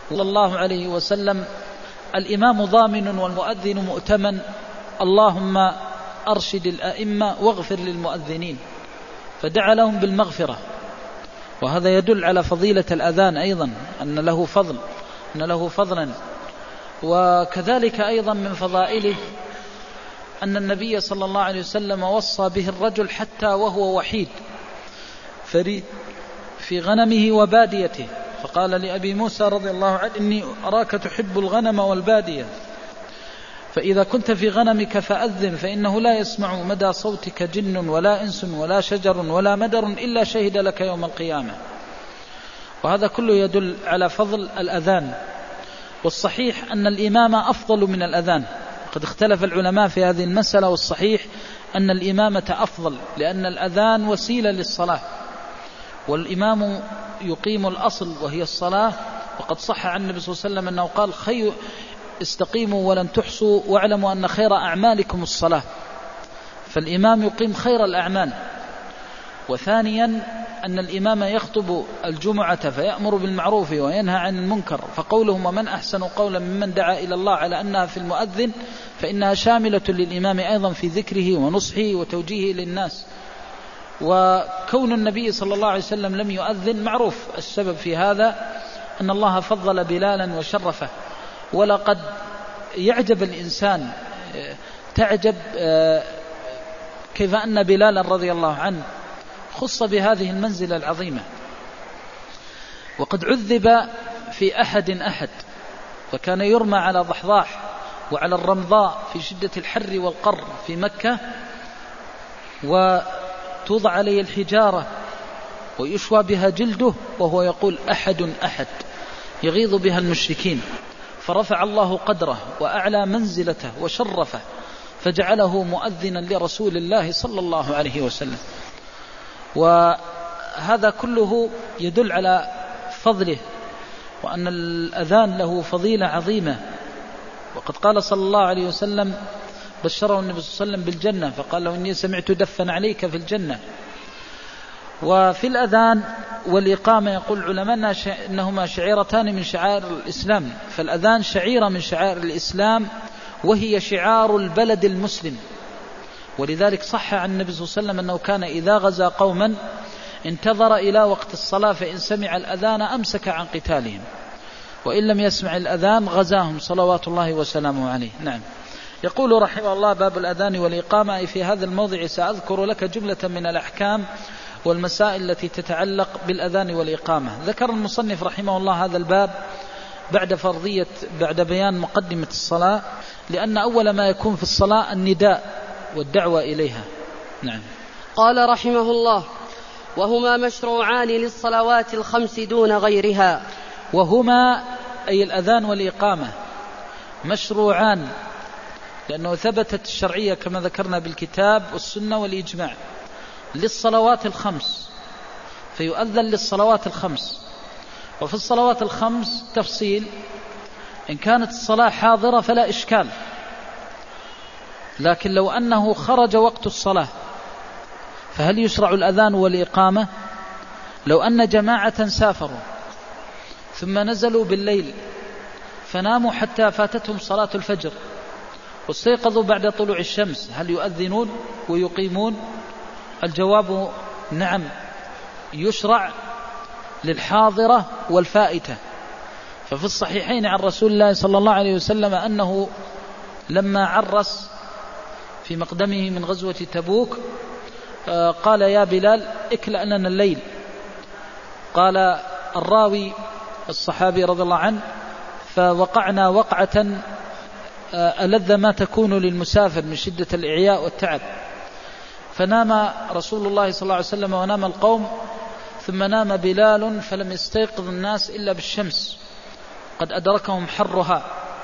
صلى الله عليه وسلم: الإمام ضامن والمؤذن مؤتمن، اللهم أرشد الأئمة واغفر للمؤذنين، فدعا لهم بالمغفرة. وهذا يدل على فضيلة الأذان أيضا، أن له فضل أن له فضلا. وكذلك أيضا من فضائله أن النبي صلى الله عليه وسلم وصى به الرجل حتى وهو وحيد فريد في غنمه وباديته، فقال لأبي موسى رضي الله عنه: إني أراك تحب الغنم والبادية، فإذا كنت في غنمك فأذن، فإنه لا يسمع مدى صوتك جن ولا إنس ولا شجر ولا مدر إلا شهد لك يوم القيامة. وهذا كله يدل على فضل الأذان. والصحيح أن الإمامة أفضل من الأذان، قد اختلف العلماء في هذه المسألة، والصحيح أن الإمامة أفضل، لأن الأذان وسيلة للصلاة، والإمام يقيم الأصل وهي الصلاة. وقد صح عن النبي صلى الله عليه وسلم أنه قال: خير استقيموا ولن تحصوا واعلموا أن خير أعمالكم الصلاة. فالإمام يقيم خير الأعمال. وثانيا أن الإمام يخطب الجمعة فيأمر بالمعروف وينهى عن المنكر، فقولهم: ومن أحسن قولا ممن دعا إلى الله، على أنها في المؤذن، فإنها شاملة للإمام أيضا في ذكره ونصحه وتوجيهه للناس. وكون النبي صلى الله عليه وسلم لم يؤذن معروف السبب في هذا، أن الله فضل بلالا وشرفه. ولقد يعجب الإنسان تعجب كيف أن بلالا رضي الله عنه خص بهذه المنزلة العظيمة. وقد عذب في أحد أحد، وكان يرمى على ضحضاح وعلى الرمضاء في شدة الحر والقر في مكة، وتوضع عليه الحجارة ويشوى بها جلده، وهو يقول: أحد أحد، يغيظ بها المشركين. فرفع الله قدره وأعلى منزلته وشرفه، فجعله مؤذنا لرسول الله صلى الله عليه وسلم. وهذا كله يدل على فضله، وأن الأذان له فضيلة عظيمة. وقد قال صلى الله عليه وسلم: بشره النبي صلى الله عليه وسلم بالجنة، فقال له: إني سمعت دفا عليك في الجنة. وفي الأذان والإقامة يقول العلماء إنهما شعيرتان من شعائر الإسلام، فالأذان شعيرة من شعائر الإسلام، وهي شعار البلد المسلم. ولذلك صح عن النبي صلى الله عليه وسلم أنه كان إذا غزا قوما انتظر إلى وقت الصلاة، فإن سمع الأذان أمسك عن قتالهم، وإن لم يسمع الأذان غزاهم صلوات الله وسلامه عليه. نعم. يقول رحمه الله: باب الأذان والإقامة. أي في هذا الموضع سأذكر لك جملة من الأحكام والمسائل التي تتعلق بالأذان والإقامة. ذكر المصنف رحمه الله هذا الباب بعد فرضية بعد بيان مقدمة الصلاة، لأن أول ما يكون في الصلاة النداء والدعوة إليها. نعم. قال رحمه الله: وهما مشروعان للصلوات الخمس دون غيرها. وهما أي الأذان والإقامة مشروعان، لأنه ثبتت الشرعية كما ذكرنا بالكتاب والسنة والإجماع للصلوات الخمس، فيؤذن للصلوات الخمس. وفي الصلوات الخمس تفصيل: إن كانت الصلاة حاضرة فلا إشكال، لكن لو أنه خرج وقت الصلاة فهل يشرع الأذان والإقامة؟ لو أن جماعة سافروا ثم نزلوا بالليل فناموا حتى فاتتهم صلاة الفجر واستيقظوا بعد طلوع الشمس، هل يؤذنون ويقيمون؟ الجواب نعم، يشرع للحاضرة والفائتة. ففي الصحيحين عن رسول الله صلى الله عليه وسلم أنه لما عرس في مقدمه من غزوة تبوك قال: يا بلال اكلأ لنا الليل. قال الراوي الصحابي رضي الله عنه: فوقعنا وقعة ألذ ما تكون للمسافر من شدة الإعياء والتعب، فنام رسول الله صلى الله عليه وسلم ونام القوم، ثم نام بلال فلم يستيقظ الناس إلا بالشمس قد أدركهم حرها.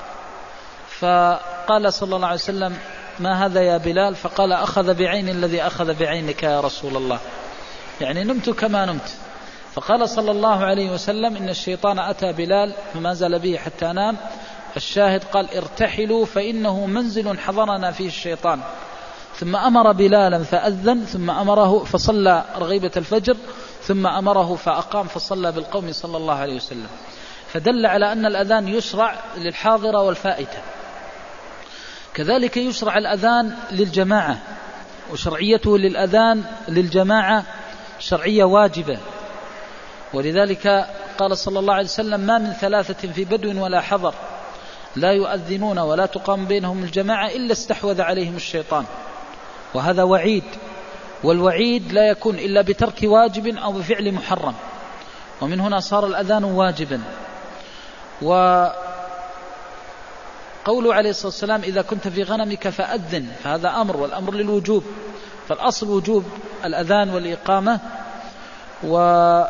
فقال صلى الله عليه وسلم: ما هذا يا بلال؟ فقال: أخذ بعين الذي أخذ بعينك يا رسول الله، يعني نمت كما نمت. فقال صلى الله عليه وسلم: إن الشيطان أتى بلال فما زال به حتى نام. الشاهد قال: ارتحلوا فإنه منزل حضرنا فيه الشيطان. ثم أمر بلالا فأذن، ثم أمره فصلى رغيبة الفجر، ثم أمره فأقام فصلى بالقوم صلى الله عليه وسلم. فدل على أن الأذان يشرع للحاضرة والفائتة. كذلك يشرع الأذان للجماعة، وشرعيته للأذان للجماعة شرعية واجبة، ولذلك قال صلى الله عليه وسلم: ما من ثلاثة في بدو ولا حضر لا يؤذنون ولا تقام بينهم الجماعة إلا استحوذ عليهم الشيطان. وهذا وعيد، والوعيد لا يكون إلا بترك واجب أو بفعل محرم، ومن هنا صار الأذان واجبا. وقوله عليه الصلاة والسلام: إذا كنت في غنمك فأذن، فهذا أمر، والأمر للوجوب، فالأصل وجوب الأذان والإقامة. وهذا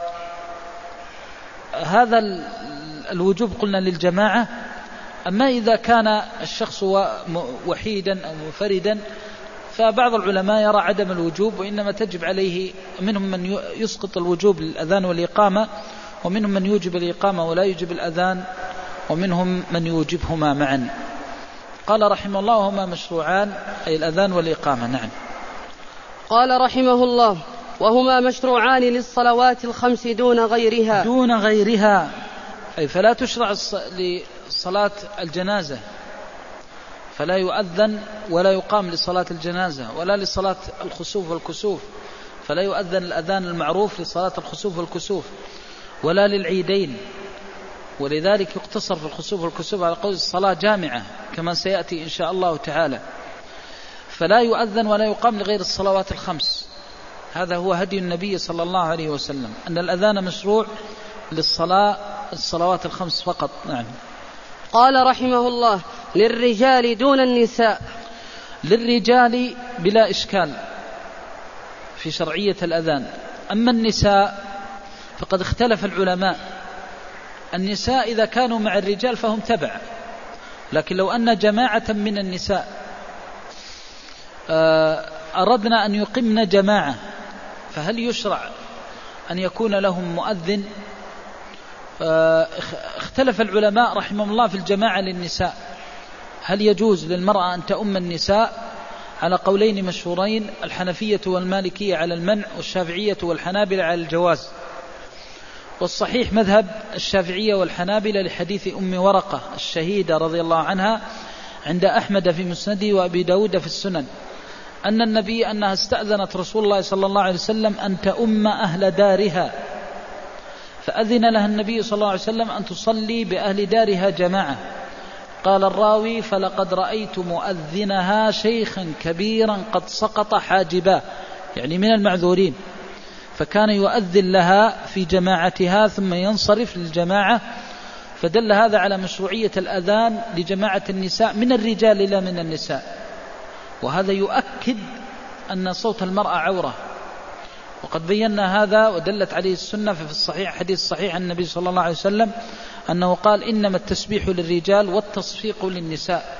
الوجوب قلنا للجماعة. أما إذا كان الشخص وحيدا أو منفردا فبعض العلماء يرى عدم الوجوب، وإنما تجب عليه. منهم من يسقط الوجوب للأذان والإقامة، ومنهم من يوجب الإقامة ولا يوجب الأذان، ومنهم من يوجبهما معا. قال رحمه الله: هما مشروعان، أي الأذان والإقامة. نعم. قال رحمه الله: وهما مشروعان للصلوات الخمس دون غيرها. دون غيرها أي فلا تشرع لصلاة الجنازة، فلا يؤذن ولا يقام لصلاة الجنازة، ولا لصلاة الخسوف والكسوف، فلا يؤذن الأذان المعروف لصلاة الخسوف والكسوف، ولا للعيدين. ولذلك يقتصر في الخسوف والكسوف على قول الصلاة جامعة كما سيأتي إن شاء الله تعالى. فلا يؤذن ولا يقام لغير الصلوات الخمس. هذا هو هدي النبي صلى الله عليه وسلم، أن الأذان مشروع للصلاة الصلوات الخمس فقط. نعم. قال رحمه الله: للرجال دون النساء. للرجال بلا إشكال في شرعية الأذان. أما النساء فقد اختلف العلماء. النساء إذا كانوا مع الرجال فهم تبع، لكن لو أن جماعة من النساء أردنا أن يقمن جماعة، فهل يشرع أن يكون لهم مؤذن؟ اختلف العلماء رحمهم الله في الجماعة للنساء. هل يجوز للمرأة أن تؤم النساء؟ على قولين مشهورين: الحنفية والمالكية على المنع، والشافعية والحنابلة على الجواز. والصحيح مذهب الشافعية والحنابلة لحديث أم ورقة الشهيدة رضي الله عنها عند أحمد في مسنده وأبي داود في السنن، أن النبي أنها استأذنت رسول الله صلى الله عليه وسلم أن تؤم أهل دارها، فأذن لها النبي صلى الله عليه وسلم أن تصلي بأهل دارها جماعة. قال الراوي: فلقد رأيت مؤذنها شيخا كبيرا قد سقط حاجباه، يعني من المعذورين، فكان يؤذن لها في جماعتها ثم ينصرف للجماعة. فدل هذا على مشروعية الأذان لجماعة النساء من الرجال لا من النساء. وهذا يؤكد أن صوت المرأة عورة، وقد بينا هذا ودلت عليه السنة. في الصحيح حديث صحيح عن النبي صلى الله عليه وسلم أنه قال: إنما التسبيح للرجال والتصفيق للنساء.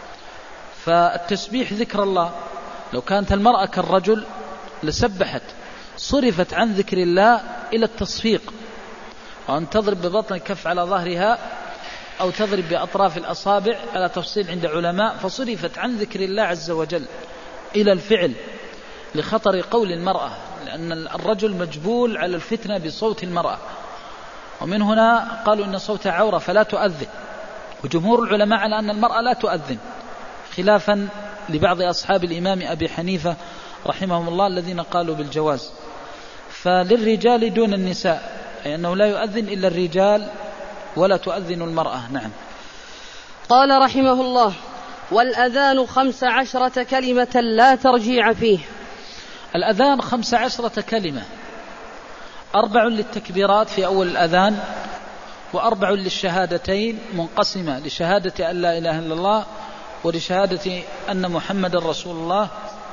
فالتسبيح ذكر الله، لو كانت المرأة كالرجل لسبحت، صرفت عن ذكر الله إلى التصفيق، وأن تضرب ببطن الكف على ظهرها أو تضرب بأطراف الأصابع على تفصيل عند علماء، فصرفت عن ذكر الله عز وجل إلى الفعل لخطر قول المرأة، لأن الرجل مجبول على الفتنة بصوت المرأة. ومن هنا قالوا إن صوتها عورة فلا تؤذن. وجمهور العلماء على أن المرأة لا تؤذن، خلافا لبعض أصحاب الإمام أبي حنيفة رحمهم الله الذين قالوا بالجواز. فللرجال دون النساء، أي أنه لا يؤذن إلا الرجال ولا تؤذن المرأة. نعم. قال رحمه الله: والأذان خمس عشرة كلمة لا ترجيع فيه. الأذان خمس عشرة كلمة، أربع للتكبيرات في أول الأذان، وأربع للشهادتين منقسمة لشهادة أن لا إله إلا الله ولشهادة أن محمد رسول الله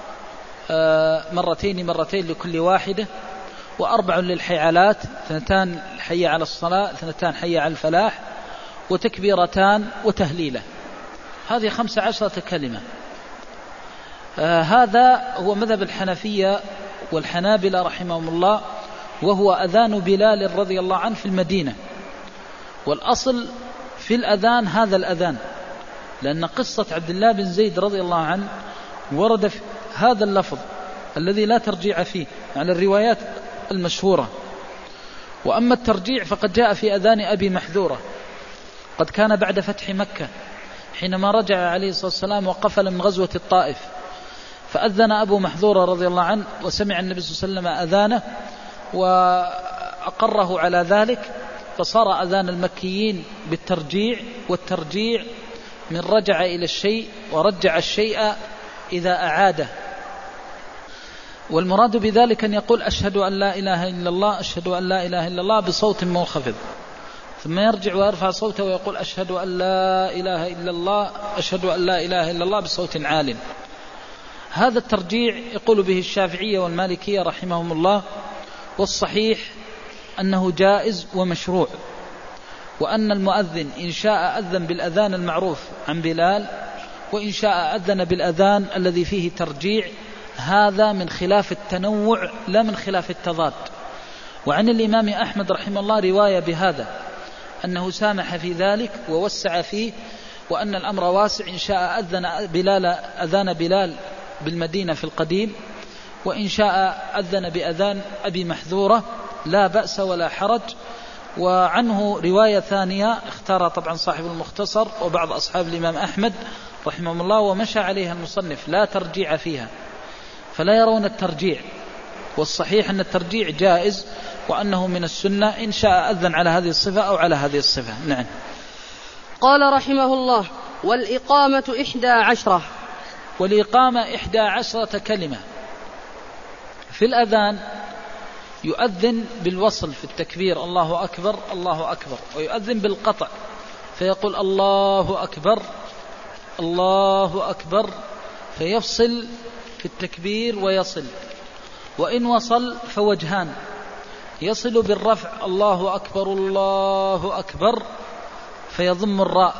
مرتين مرتين لكل واحدة، وأربع للحيعلات، اثنتان حي على الصلاة، اثنتان حي على الفلاح، وتكبيرتان وتهليلة. هذه خمس عشرة كلمة. آه هذا هو مذهب الحنفية والحنابلة رحمهم الله، وهو أذان بلال رضي الله عنه في المدينة. والأصل في الأذان هذا الأذان، لأن قصة عبد الله بن زيد رضي الله عنه ورد في هذا اللفظ الذي لا ترجيع فيه على الروايات المشهورة. وأما الترجيع فقد جاء في أذان أبي محذورة قد كان بعد فتح مكة حينما رجع عليه الصلاة والسلام وقفل من غزوة الطائف، فأذن أبو محذورة رضي الله عنه وسمع النبي صلى الله عليه وسلم أذانه وأقره على ذلك، فصار أذان المكيين بالترجيع، والترجيع من رجع إلى الشيء ورجع الشيء إذا أعاده. والمراد بذلك أن يقول أشهد أن لا إله إلا الله، أشهد أن لا إله إلا الله بصوت منخفض، ثم يرجع ويرفع صوته ويقول أشهد أن لا إله إلا الله، أشهد أن لا إله إلا الله بصوت عال. هذا الترجيع يقول به الشافعية والمالكية رحمهم الله، والصحيح أنه جائز ومشروع، وأن المؤذن إن شاء أذن بالأذان المعروف عن بلال، وإن شاء أذن بالأذان الذي فيه ترجيع، هذا من خلاف التنوع لا من خلاف التضاد. وعن الإمام أحمد رحمه الله رواية بهذا، أنه سامح في ذلك ووسع فيه، وأن الأمر واسع، إن شاء أذن بلال أذان بلال بالمدينة في القديم، وإن شاء أذن بأذان أبي محذورة لا بأس ولا حرج. وعنه رواية ثانية اختار طبعا صاحب المختصر وبعض أصحاب الإمام أحمد رحمه الله، ومشى عليها المصنف، لا ترجيع فيها، فلا يرون الترجيع، والصحيح أن الترجيع جائز، وأنه من السنة إن شاء أذن على هذه الصفة أو على هذه الصفة. نعم. قال رحمه الله: والإقامة إحدى عشرة. والإقامة إحدى عشرة كلمة. في الأذان يؤذن بالوصل في التكبير الله أكبر الله أكبر، ويؤذن بالقطع فيقول الله أكبر الله أكبر، فيفصل في التكبير ويصل. وإن وصل فوجهان: يصل بالرفع الله أكبر الله أكبر فيضم الراء،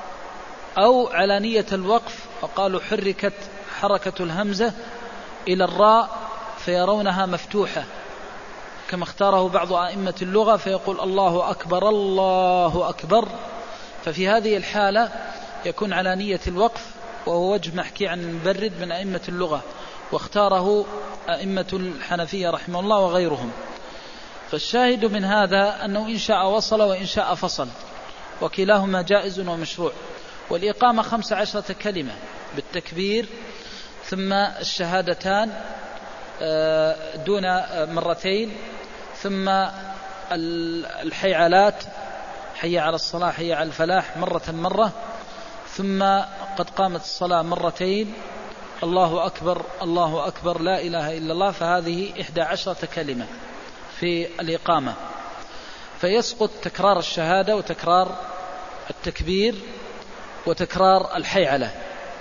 أو على نية الوقف، فقالوا حركت حركة الهمزة إلى الراء فيرونها مفتوحة كما اختاره بعض أئمة اللغة، فيقول الله أكبر الله أكبر. ففي هذه الحالة يكون على نية الوقف، وهو وجه محكي عن المبرد من أئمة اللغة، واختاره أئمة الحنفية رحمه الله وغيرهم. فالشاهد من هذا أنه إن شاء وصل وإن شاء فصل، وكلاهما جائز ومشروع. والإقامة خمس عشرة كلمة بالتكبير، ثم الشهادتان دون مرتين، ثم الحيعلات حي على الصلاة حي على الفلاح مرة مرة، ثم قد قامت الصلاة مرتين، الله أكبر الله أكبر لا إله إلا الله. فهذه إحدى عشرة كلمة في الإقامة، فيسقط تكرار الشهادة وتكرار التكبير وتكرار الحيعلة.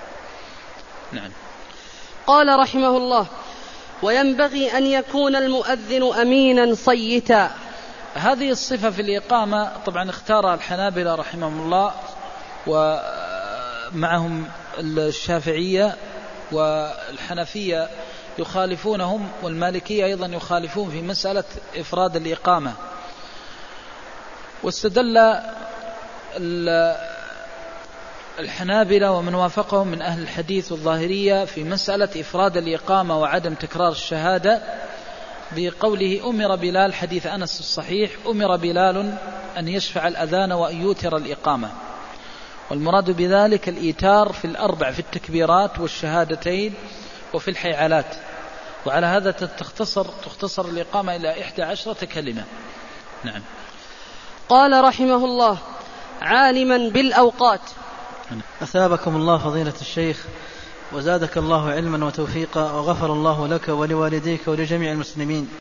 نعم. قال رحمه الله: وينبغي أن يكون المؤذن أمينا صيتا. هذه الصفة في الإقامة طبعا اختارها الحنابلة رحمهم الله، ومعهم الشافعية والحنفية يخالفونهم، والمالكية أيضا يخالفون في مسألة إفراد الإقامة. واستدل الحنابلة ومن وافقهم من أهل الحديث والظاهرية في مسألة إفراد الإقامة وعدم تكرار الشهادة بقوله: أمر بلال، حديث أنس الصحيح، أمر بلال أن يشفع الأذان وأن يوتر الإقامة. والمراد بذلك الإيتار في الأربع، في التكبيرات والشهادتين وفي الحيعلات. وعلى هذا تختصر, تختصر الإقامة إلى إحدى عشرة كلمة. نعم. قال رحمه الله: عالما بالأوقات. أثابكم الله فضيلة الشيخ، وزادك الله علما وتوفيقا، وغفر الله لك ولوالديك ولجميع المسلمين.